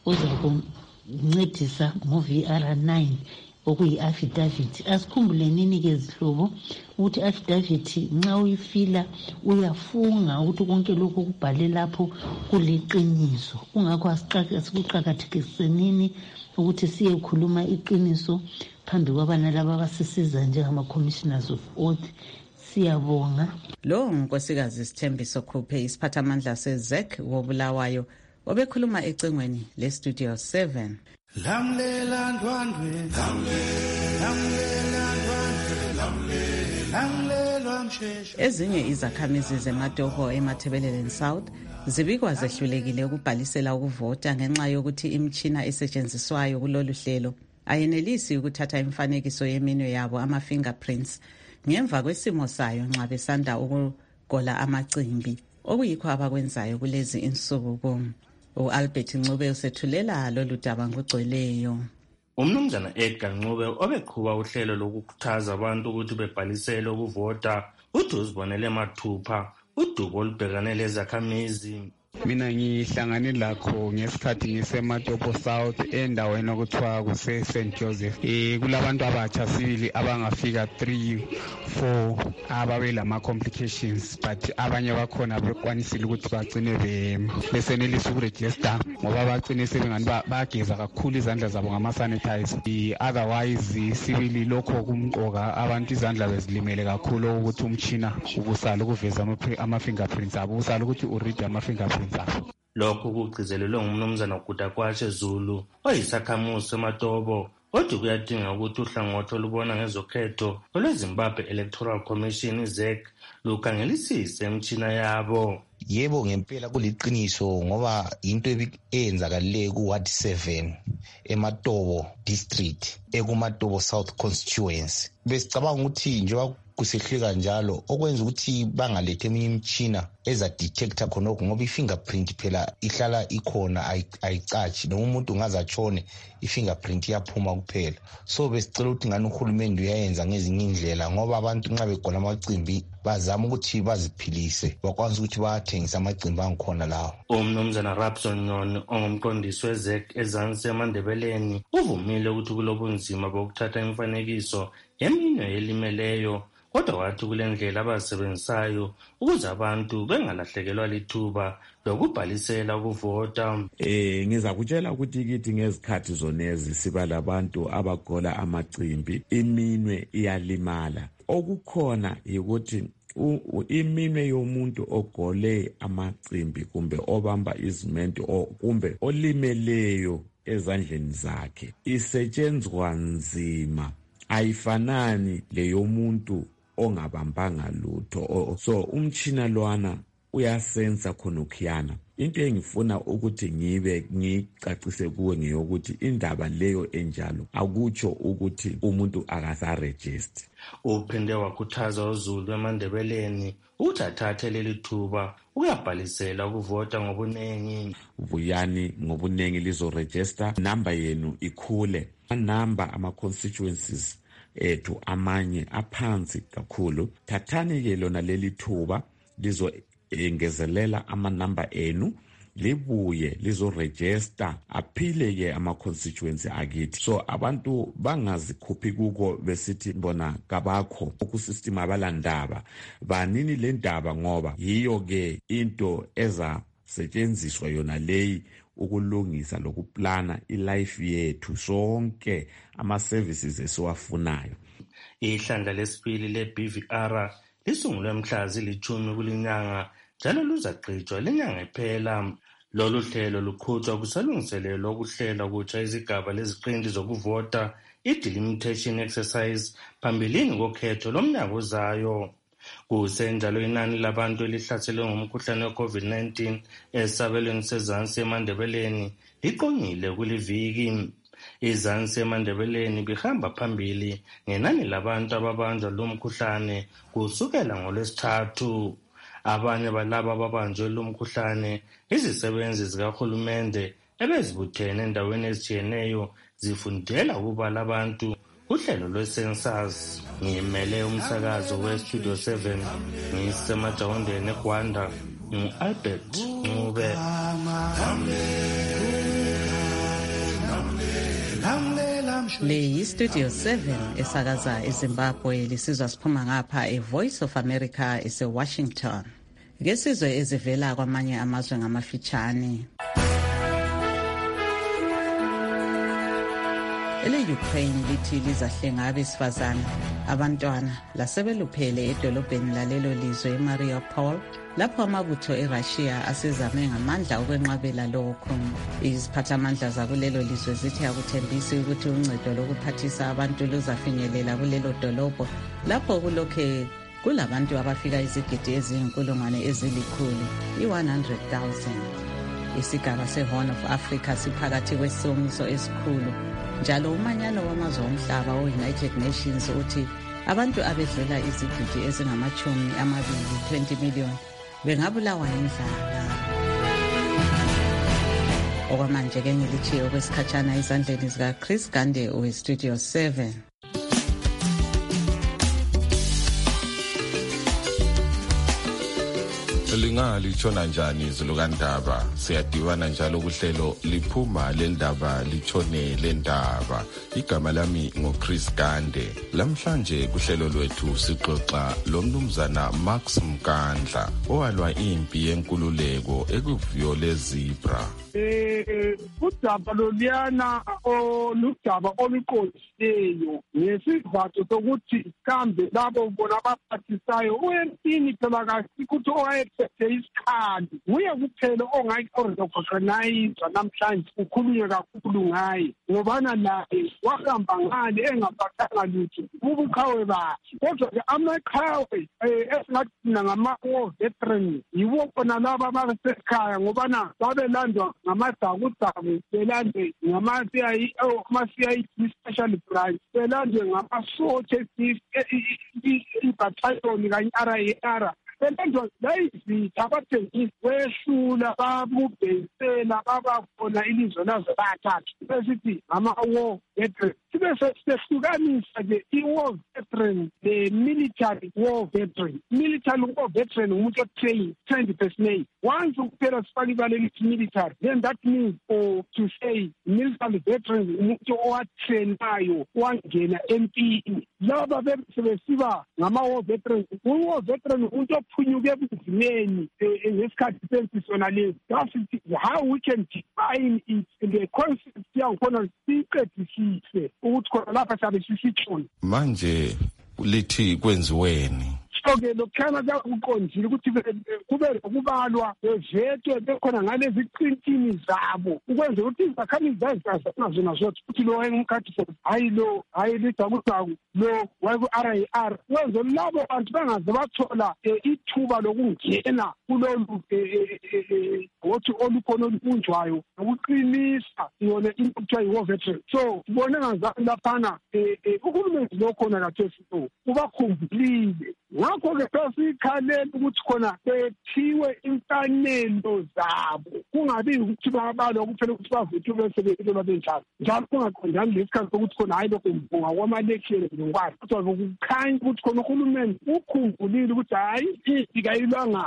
ozakuncedisa ngo-V R nine okuyi-affidavit. Asikhumbuleni-ke zihlobo ukuthi affidavit nxa uyifila uyafunga ukuthi konke lokho kubhale lapho kuliqiniso. Kungakho asikuqakathekisenini ukuthi siyekhuluma iqiniso phambi kwabana laba abasisiza njengama-commissioners of oath. Siyabonga. Lo nkosikazi Sithembiso Khuphe, isiphathamandla sezek wobulawayo, obekhuluma ecingweni le-Studio seven. Lamlela ndwandwe, lamlela ndwandwe, lamlela msheshe. Ezinye izakhamizi zeMatopo eMatabeleland South zibikwa zehlulekile ukubhalisela ukuvota ngenxa yokuthi imitshina esetshenziswayo kulolu hlelo ayenelisi ukuthatha imifanekiso yeminwe yabo ama-fingerprints ngemva kwesimo sayo nxa besanda ukugola amacimbi, okuyikho abakwenzayo kulezi insuku. U-Albert Ncube usethulela lolu daba ngokugcweleyo. Umnumzana Edgar Ncube obeqhuba uhlelo lokukhuthaza abantu ukuthi bebhalisele ukuvota uthi uzibonele mathupha udubo olubhekane lezakhamizi. Mina ngihlangane lakho ngesikhathi ngiseMatopo South endaweni okuthiwa kuse Saint Joseph. Eh kulabantu abatsha sibili abangafika three four ababe lama complications but abanye bakhona bekwanisile ukuthi bagcine be besenelisa ukuregister ngoba bagcine sebengani bageza kakhulu izandla zabo ngama sanitizer. Otherwise sibili lokho kumqoka abantu izandla bezilimele kakhulu ukuthi umtshina ubusala ukuveza ama fingerprints abo ubusala ukuthi uread ama fingerprints. Lokhu kugcizelelwe ngumnumzana Gudakwatshe Zulu oyisakhamuzi seMatopo kodwa kuyadinga ukuthi uhlangothi olubona ngezokhetho olweZimbabwe Electoral Commission I Z E C lukhangelisise imitshina yabo. Yebo ngempela kuliqiniso ngoba into eyenzakalileyo ku Ward seven eMatopo District ekuMatopo South Constituency. Besicabanga ukuthi njengoba kusehlika njalo okwenza ukuthi bangalethe eminye imitshina eza detector khonokho ngoba ifingerprint phela ihlala ikhona ayicathi noma umuntu ungazatshone ifingerprint iyaphuma kuphela. So besicela ukuthi ngani uhulumende uyayenza ngezinye indlela ngoba abantu nxa begona amacimbi bazama ukuthi baziphilise bakwazi ukuthi bathengise amacimbi angikhona lawo. Umnumzana Rapson Noni ongumqondisi we Z E C ezansi eMandebeleni uvumile ukuthi kulobunzima bokuthatha imfanekiso yeminwe elimeleyo kodwa wathi kule ndlela abasebenzisayo ukuze abantu bengalahlekelwa lithuba lokubhalisela ukuvota. Eh ngizakutshela ukuthi kithi ngezikhathi zonezi siba labantu abagola amacimbi iminwe iyalimala. Okukhona ukuthi iminwe yomuntu ogole amacimbi kumbe obamba izimento kumbe olimeleyo ezandleni zakhe isetshenzwa nzima ayifanani leyo muntu ongabambanga lutho. So umtshina lwana uyasensa khonokhiyana. Into engifuna ukuthi ngibe ngicacise kuwe ngeyokuthi indaba leyo enjalo akutsho ukuthi umuntu akasaregister. Uphinde wakhuthaza uZulu eMandebeleni ukuthi athathe leli thuba ukuyabhalisela ukuvota ngobunengi. Vuyani ngobunengi lizoregister, number yenu ikhule. Number ama constituencies ethu amanye aphansi kakhulu. Thathani ke lona leli thuba lizo engezelela ama number enu libuye lizoregister aphile ke ama constituency akithi. So abantu bangazikhuphi kuko besithi bona kabakho ukusystem abalandaba banini le ndaba ngoba yiyo ke into eza setshenziswa yona leyi ukulungisa lokuplana ilife yethu sonke ama services esiwafunayo. Ihlandla lesibili le B V R lisungulwe mhla zilithumi kulinyanga njalo luzaqhutshwa lenyanga iphela. Lolu hlelo lukhutshwa kusalungiselelwa ukuhlela kutsha izigaba leziqindi zokuvota i-delimitation exercise phambilini kokhetho lomnyaka ozayo. Kusenjalo inani labantu elihlaselwe ngumkhuhlane we-COVID nineteen esabelweni sezansi eMandebeleni liqongile kuliviki. Izansi eMandebeleni bihamba phambili ngenani labantu ababanjwa lo mkhuhlane kusukela ngoLwesithathu. Abanye balabo ababanjwe lo mkhuhlane izisebenzi zikahulumende ebezibuthene endaweni ezitshiyeneyo zifundela ukubala abantu uhlelo lwe-census. Ngimele umsakazo we-Studio seven ngisemajawundeni eGwanda ngu-Albert Ncube. Le yi-Studio seven esakaza eZimbabwe lisizwa siphuma ngapha e-Voice of America ese-Washington. Ngesizwe ezivela kwamanye amazwe ngamafitshane. Ele-Ukraine lithi lizahlenga abesifazane, abantwana lasebeluphele edolobheni lalelo lizwe eMariupol lapho amabutho eRussia asezame ngamandla ukwenqabela lokho. Iziphathamandla zakulelo lizwe zithi akuthembisi ukuthi uncedo lokuphathisa abantu luzafinyelela kulelo dolobho lapho kulokhe kulabantu abafika izigidi eziyinkulungwane ezilikhulu i-one hundred thousand. Isigaba se-Horn of Africa siphakathi kwesomiso esikhulu. Njalo umanyano wamazwe omhlaba o-United Nations uthi abantu abedlula izigidi ezingamachumi amabili twenty million bengabulawa yindlala. okwamanje-ke ngilitshiye okwesikhatshana ezandleni zika-Chris Gande we-Studio seven. Lingalishona njani izulu kandaba? Siyadibana njalo kuhlelo liphuma lendaba litshone lendaba. Igama lami ngoChris Gande. Lamhlanje kuhlelo lwethu sixoxa lomnumzana Max Mkandla owalwa impi yenkululeko ekuviyo lezebra. Eh udaba loliyana oludaba oluqondileyo ngesizathu sokuthi kambe labo bona abaphathisayo uyempini phela kahle ukuthi owayephethe isikhali uye kuphela ongayi-organize namhlanje ukhulunywe kakhulu ngaye ngobana naye wahamba ngale engaphathanga lutho ubukhawe bakhe. Kodwa-ke amaqhawe esingathina ngama-war veterans yibo khona laba abasekhaya ngobana babelandwa ngamazakuzaku, belandwe ngama-C I A special branch, belandwe ngamasotsha ibattalion kanye i-R I R. Belandwa layizitha abathengisi kwehlula babubhensela babakhona ilizwe lazo bathathu besithi ngama-war veterans. Sibe sesihlukanisa-ke i-war veteran ne-military war veteran. Military war veteran umuntu otrained, trained personnel. Once ukuphela sifake ibala elithi military, then that means or to say military veteran umuntu owatrainayo wangena empini. Laba sebesiba ngama-war veterans. U-war veteran umuntu ophunyuke ebunzimeni ngesikhathi sempi sona lezi. That's how we can define it in the concept yakhona siqedisise ukuthi khona lapha sabe sisitshona. Manje lithi kwenziweni? So-ke lokukhana kuqondile ukuthi kube ukubalwa bezetwe bekhona ngalezi qintini zabo ukwenza ukuthi izakhamizi zazazana nazo ukuthi lo wayengumkhathi hayi lo hayi lidakudzaku lo wayeku-R I R wenze labo bantu bangaze bathola ithuba lokungena kulolu wothi olukhona olubunjwayo nokuqinisa yona into kuthiwa yi-war veteran. So sibone ngazani laphana uhulumeni lokhona kathesi lo ubakhumbulile. Ngakho-ke sesikhalela ukuthi khona bethiwe imfanelo zabo kungabi ukuthi babalwa kuphela ukuthi bavuthe besebenzile babenjalo njalo kungaqondani lesikhathi sokuthi khona hayi lokho mbunga kwama-election ngokwazi kodwa kukhanya ukuthi khona uhulumeni ukhumbulile ukuthi hayi impi kayilwanga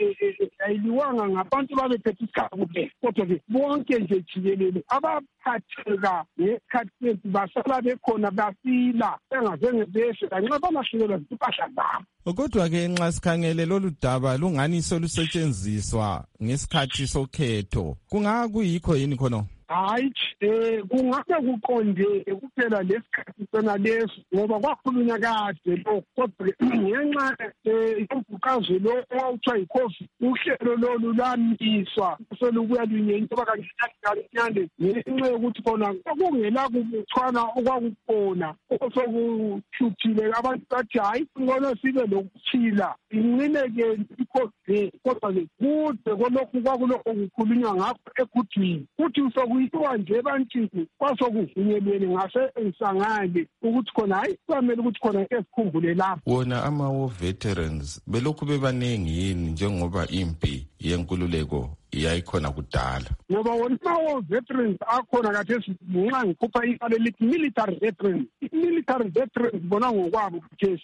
ayiliwanga ngabantu babephethe isikhathi kuphela kodwa-ke bonke nje jikelele abaphatheka ngesikhathi sempi basala bekhona bafila bengazenge beshe kanxa balahlekelwa zimpahla zabo. Kodwa-ke nxa sikhangele lolu daba lungani solusetshenziswa ngesikhathi sokhetho kungakuyikho yini khono? Hayi eh kungabe kuqonde kuphela lesikhathi sona leso ngoba kwakhulunywa kade lo kodwa ngenxa yombukazo lo owawuthiwa yi-COVID uhlelo lolu lamiswa selubuya lunye into bakangiyande ngenxa yokuthi khona kwakungela kubuthwana okwakukhona osokuhluphile abantu bathi hayi ngcono sibe lokuphila inqineke i-COVID kodwa-ke kude kolokhu kwakulokho kukhulunywa ngakho egudwini kuthi kuyithiwa nje ebantwini kwasokuvunyelweni ngasensangane ukuthi khona hayi kwamele ukuthi khona esikhumbule lapho. Wona ama-war veterans belokhu bebaningi yini njengoba impi yenkululeko yayikhona kudala? Ngoba wona ama-war veterans akhona kathesi nxa ngikhupha ibala elithi military veterans. I-military veterans bona ngokwabo ukuthi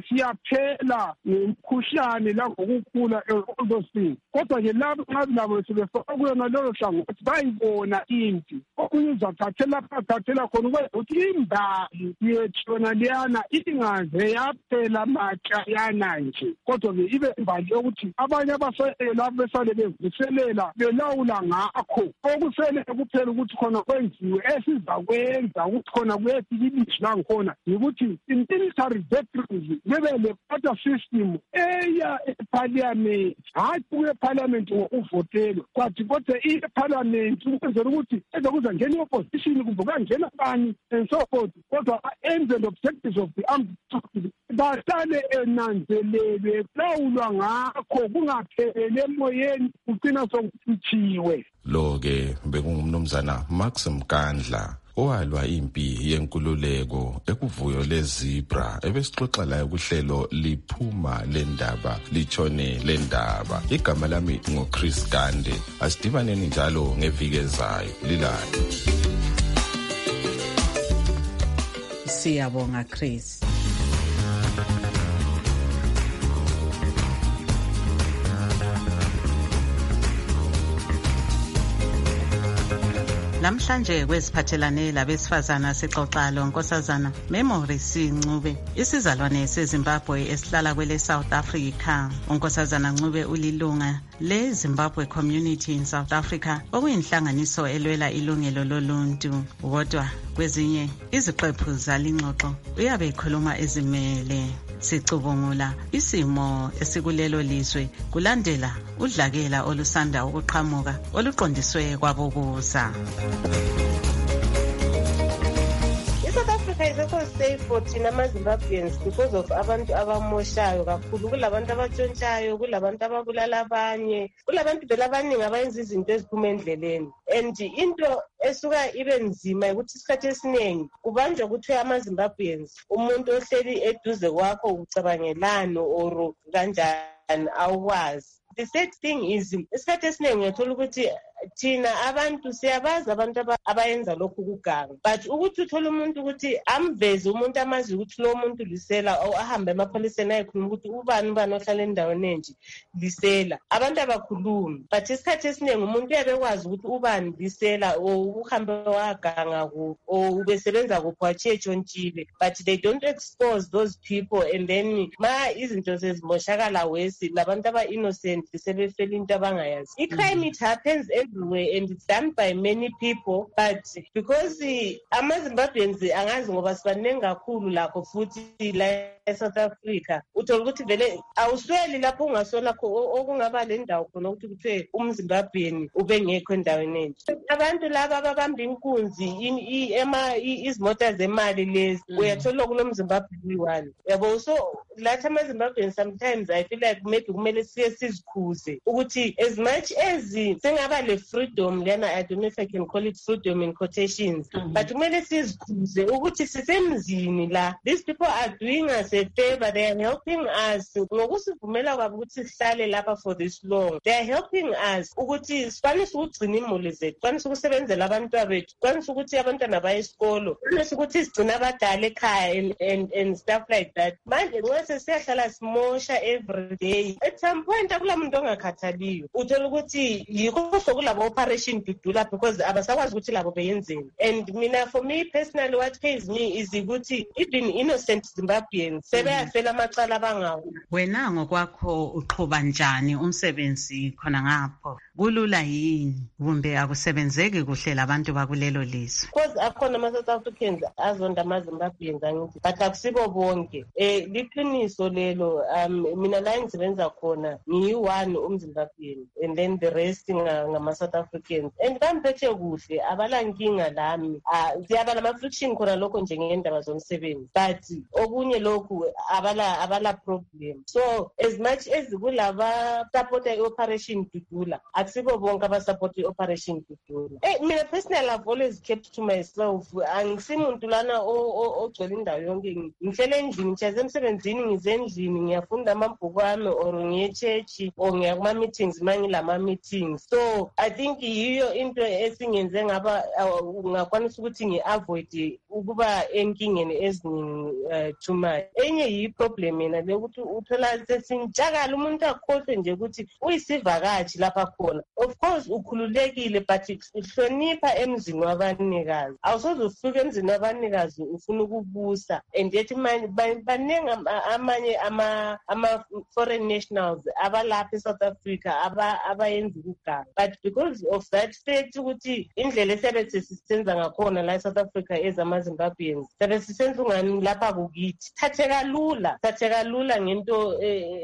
siyaphela ngomkhuhlane langokukhula all those things. Kodwa-ke labo nxa labo sebefaka kuyona lolo hlangothi bayibona impi okunye uzathathela phathathela khona ukwenza ukuthi imbali yethu yona liyana ingaze yaphela matshayana nje kodwa-ke ibe imbali yokuthi abanye abasele labo besale bevuselela belawula ngakho okusele kuphela ukuthi khona kwenziwe esizakwenza ukuthi khona kuyefika ilizwi langikhona yikuthi i-military veterans bebe le-quota system eya eparliament hayi kuye eparliament ngokuvotelwa kwathi kodwa i-parliament ukwenzela ukuthi ezokuza ngena i-opposition kumbe kangena bani and so forth kodwa enze the objectives of the armed forces bahlale enanzelelwe kulawulwa ngakho kungaphelele emoyeni kugcina sokuthiwe. Lo-ke bekungumnumzana Max Mkandla owalwa impi yenkululeko ekuvuyo lezibra ebesixoxa layo kuhlelo liphuma lendaba litshone lendaba. Igama lami ngoChris Gande. Asidibaneni njalo ngeviki ezayo. Lilani. Siyabonga Chris. Namhlanje kweziphathelane labesifazana sixoxa lo Nkosazana Memory Ncube, isizalwane seZimbabwe esihlala kwele South Africa. Unkosazana Ncube ulilunga le Zimbabwe Community in South Africa, okuyinhlanganiso elwela ilungelo loluntu. Kodwa kwezinye iziqephu zalingxoxo uyabe ekhuluma ezimele. Sicubungula isimo esikulelo lizwe kulandela udlakela olusanda ukuqhamuka oluqondiswe kwabokusa. South Africa is also safe for thina ama-Zimbabweans because of abantu abamoshayo kakhulu, kulabantu abatshontshayo, kulabantu ababulala abanye, kulabantu vele abaningi abayenza izinto eziphuma endleleni. And into esuka ibe nzima ukuthi isikhathi esiningi kubanjwa kuthiwe ama-Zimbabweans umuntu ohleli eduze kwakho ucabangelani or kanjani awukwazi. The sad thing is isikhathi esiningi uyathola ukuthi thina abantu siyabazi abantu abayenza lokhu kuganga, but ukuthi uthola umuntu ukuthi amveze umuntu amazi ukuthi lo muntu lisela or ahambe emapholiseni ayikhuluma ukuthi ubani ubani ohlala endaweni enje lisela, abantu abakhulumi. But isikhathi esiningi umuntu uyabekwazi ukuthi ubani lisela or uhambe waganga ku or ubesebenza kuphi watshetshontshiwe, but they don't expose those people. And then ma izinto sezimoshakala wesi labantu aba-innocent sebefela into abangayazi. I-crime it happens everywhere and it's done by many people, but because ama-Zimbabweans angazi ngoba sibaningi kakhulu lakho futhi la eSouth Africa, uthola ukuthi vele awusweli lapho ungasola okungaba le ndawo khona ukuthi kuthiwe umZimbabwean ubengekho endaweni enje. Abantu laba ababamba inkunzi izimota zemali lezi uyathola kulo mZimbabwe one, yabo. So lathi ama-Zimbabweans sometimes I feel like maybe kumele siye sizikhuze ukuthi as much as singaba le freedom lena, I don't know if I can call it freedom in quotations, mm-hmm. but kumele sizikhuze ukuthi sisemzini la, these people are doing us a favor, they are helping us ngokusivumela kwabo ukuthi sihlale lapha for this long. They are helping us ukuthi sikwanise ukugcina imuli zethu, sikwanise ukusebenzela abantwana bethu, sikwanise ukuthi abantwana baye esikolo, sikwanise ukuthi sigcine abadala ekhaya and, and, and stuff like that. Manje ngase siyahlala simosha every day. At some point akula muntu ongakhathaliyo, uthola ukuthi yikho sokulabo operation Dudula because abasakwazi ukuthi labo beyenzeni. And mina, for me personally, what pays me is ukuthi even innocent Zimbabweans sebeyafela amacala abangawo. Wena ngokwakho uqhuba njani umsebenzi khona ngapho? Kulula yini kumbe akusebenzeki kuhle labantu bakulelo lizwe? Because akhona ama-South Africans azonda ama-Zimbabweans angithi, but akusibo bonke. Eh liqiniso lelo. Um mina la ngisebenza khona ngiyi-one umZimbabwean and then the rest ngama-South Africans, and bambethe kuhle, abala nkinga lami. Siyaba nama-friction khona lokho nje ngendaba zomsebenzi, but okunye lokhu abala abala problem. So as much as kulaba support i-operation Dudula, akusibo bonke abasupport i-operation Dudula. Eh mina personally I've always kept to myself. Angisimuntu lana ogcwele indawo yonke, ngihlele endlini, ngichaze emsebenzini, ngizendlini, ngiyafunda amabhuku ami or ngiye-church or ngiya kuma-meetings mangilama meetings. So I think yiyo into esingenze ngaba ngakwanisa ukuthi ngi-avoid ukuba enkingeni eziningi too much. Enye yi-problem yena le ukuthi uthola sesintshakala umuntu akhohlwe nje ukuthi uyisivakashi lapha khona. Of course ukhululekile, but uhlonipha emzini wabanikazi. Awusoze ufike emzini wabanikazi ufuna ukubusa, and yet baningi amanye ama-foreign nationals abalapha eSouth Africa abayenza ukuganga, but because of that fact ukuthi indlela esiyabe sesisenza ngakhona la eSouth Africa ezama-Zimbabweans sabe sisenza ungani lapha kukithi, thatheka lula thatheka lula ngento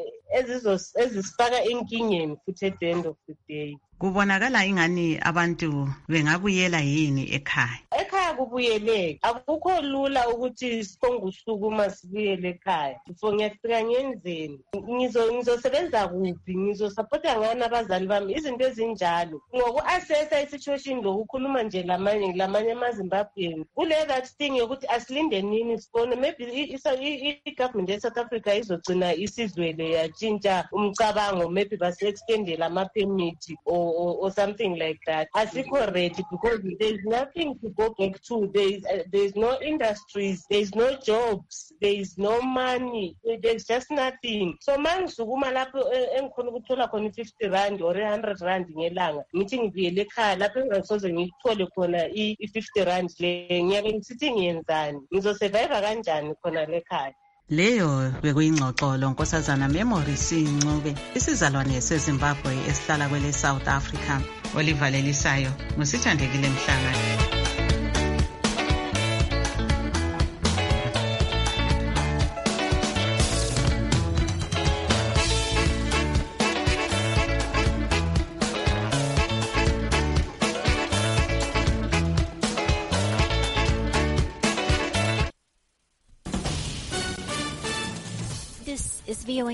ezisifaka enkingeni futhi at the end of the day. Kubonakala ingani abantu bengabuyela yini ekhaya? Ekhaya kubuyeleka. Akukho lula ukuthi sikhonge usuku uma sibuyele ekhaya. So ngiyafika ngenzeni? Ngizo ngizosebenza kuphi? Ngizosupporta ngani abazali bami? Izinto ezinjalo. Ngoku-assessa i-situation lokukhuluma nje lamanye lamanye amaZimbabwean. Kule that thing yokuthi asilinde nini sibone maybe i-government ye-South Africa izogcina isizwele yatshintsha umcabango, maybe base-extendela ama-permit or, or, or something like that. Asikho ready because there is nothing to go back to. There is, uh, there is no industries, there is no jobs, there is no money, there is just nothing. So mangisukuma lapho engikhona ukuthola khona fifty rand or one hundred rand ngelanga, ngithi ngivuyele ekhaya lapho engisoze ngithole khona i-fifty rand le, ngiyabe ngisithi ngiyenzani, ngizosurvive kanjani khona lekhaya. Leyo bekuyingxoxo lonkosazana Memory Sincube, isizalwane seZimbabwe esihlala kwele South Africa. Oliver Lelisayo, ngusithandekile Mhlanga.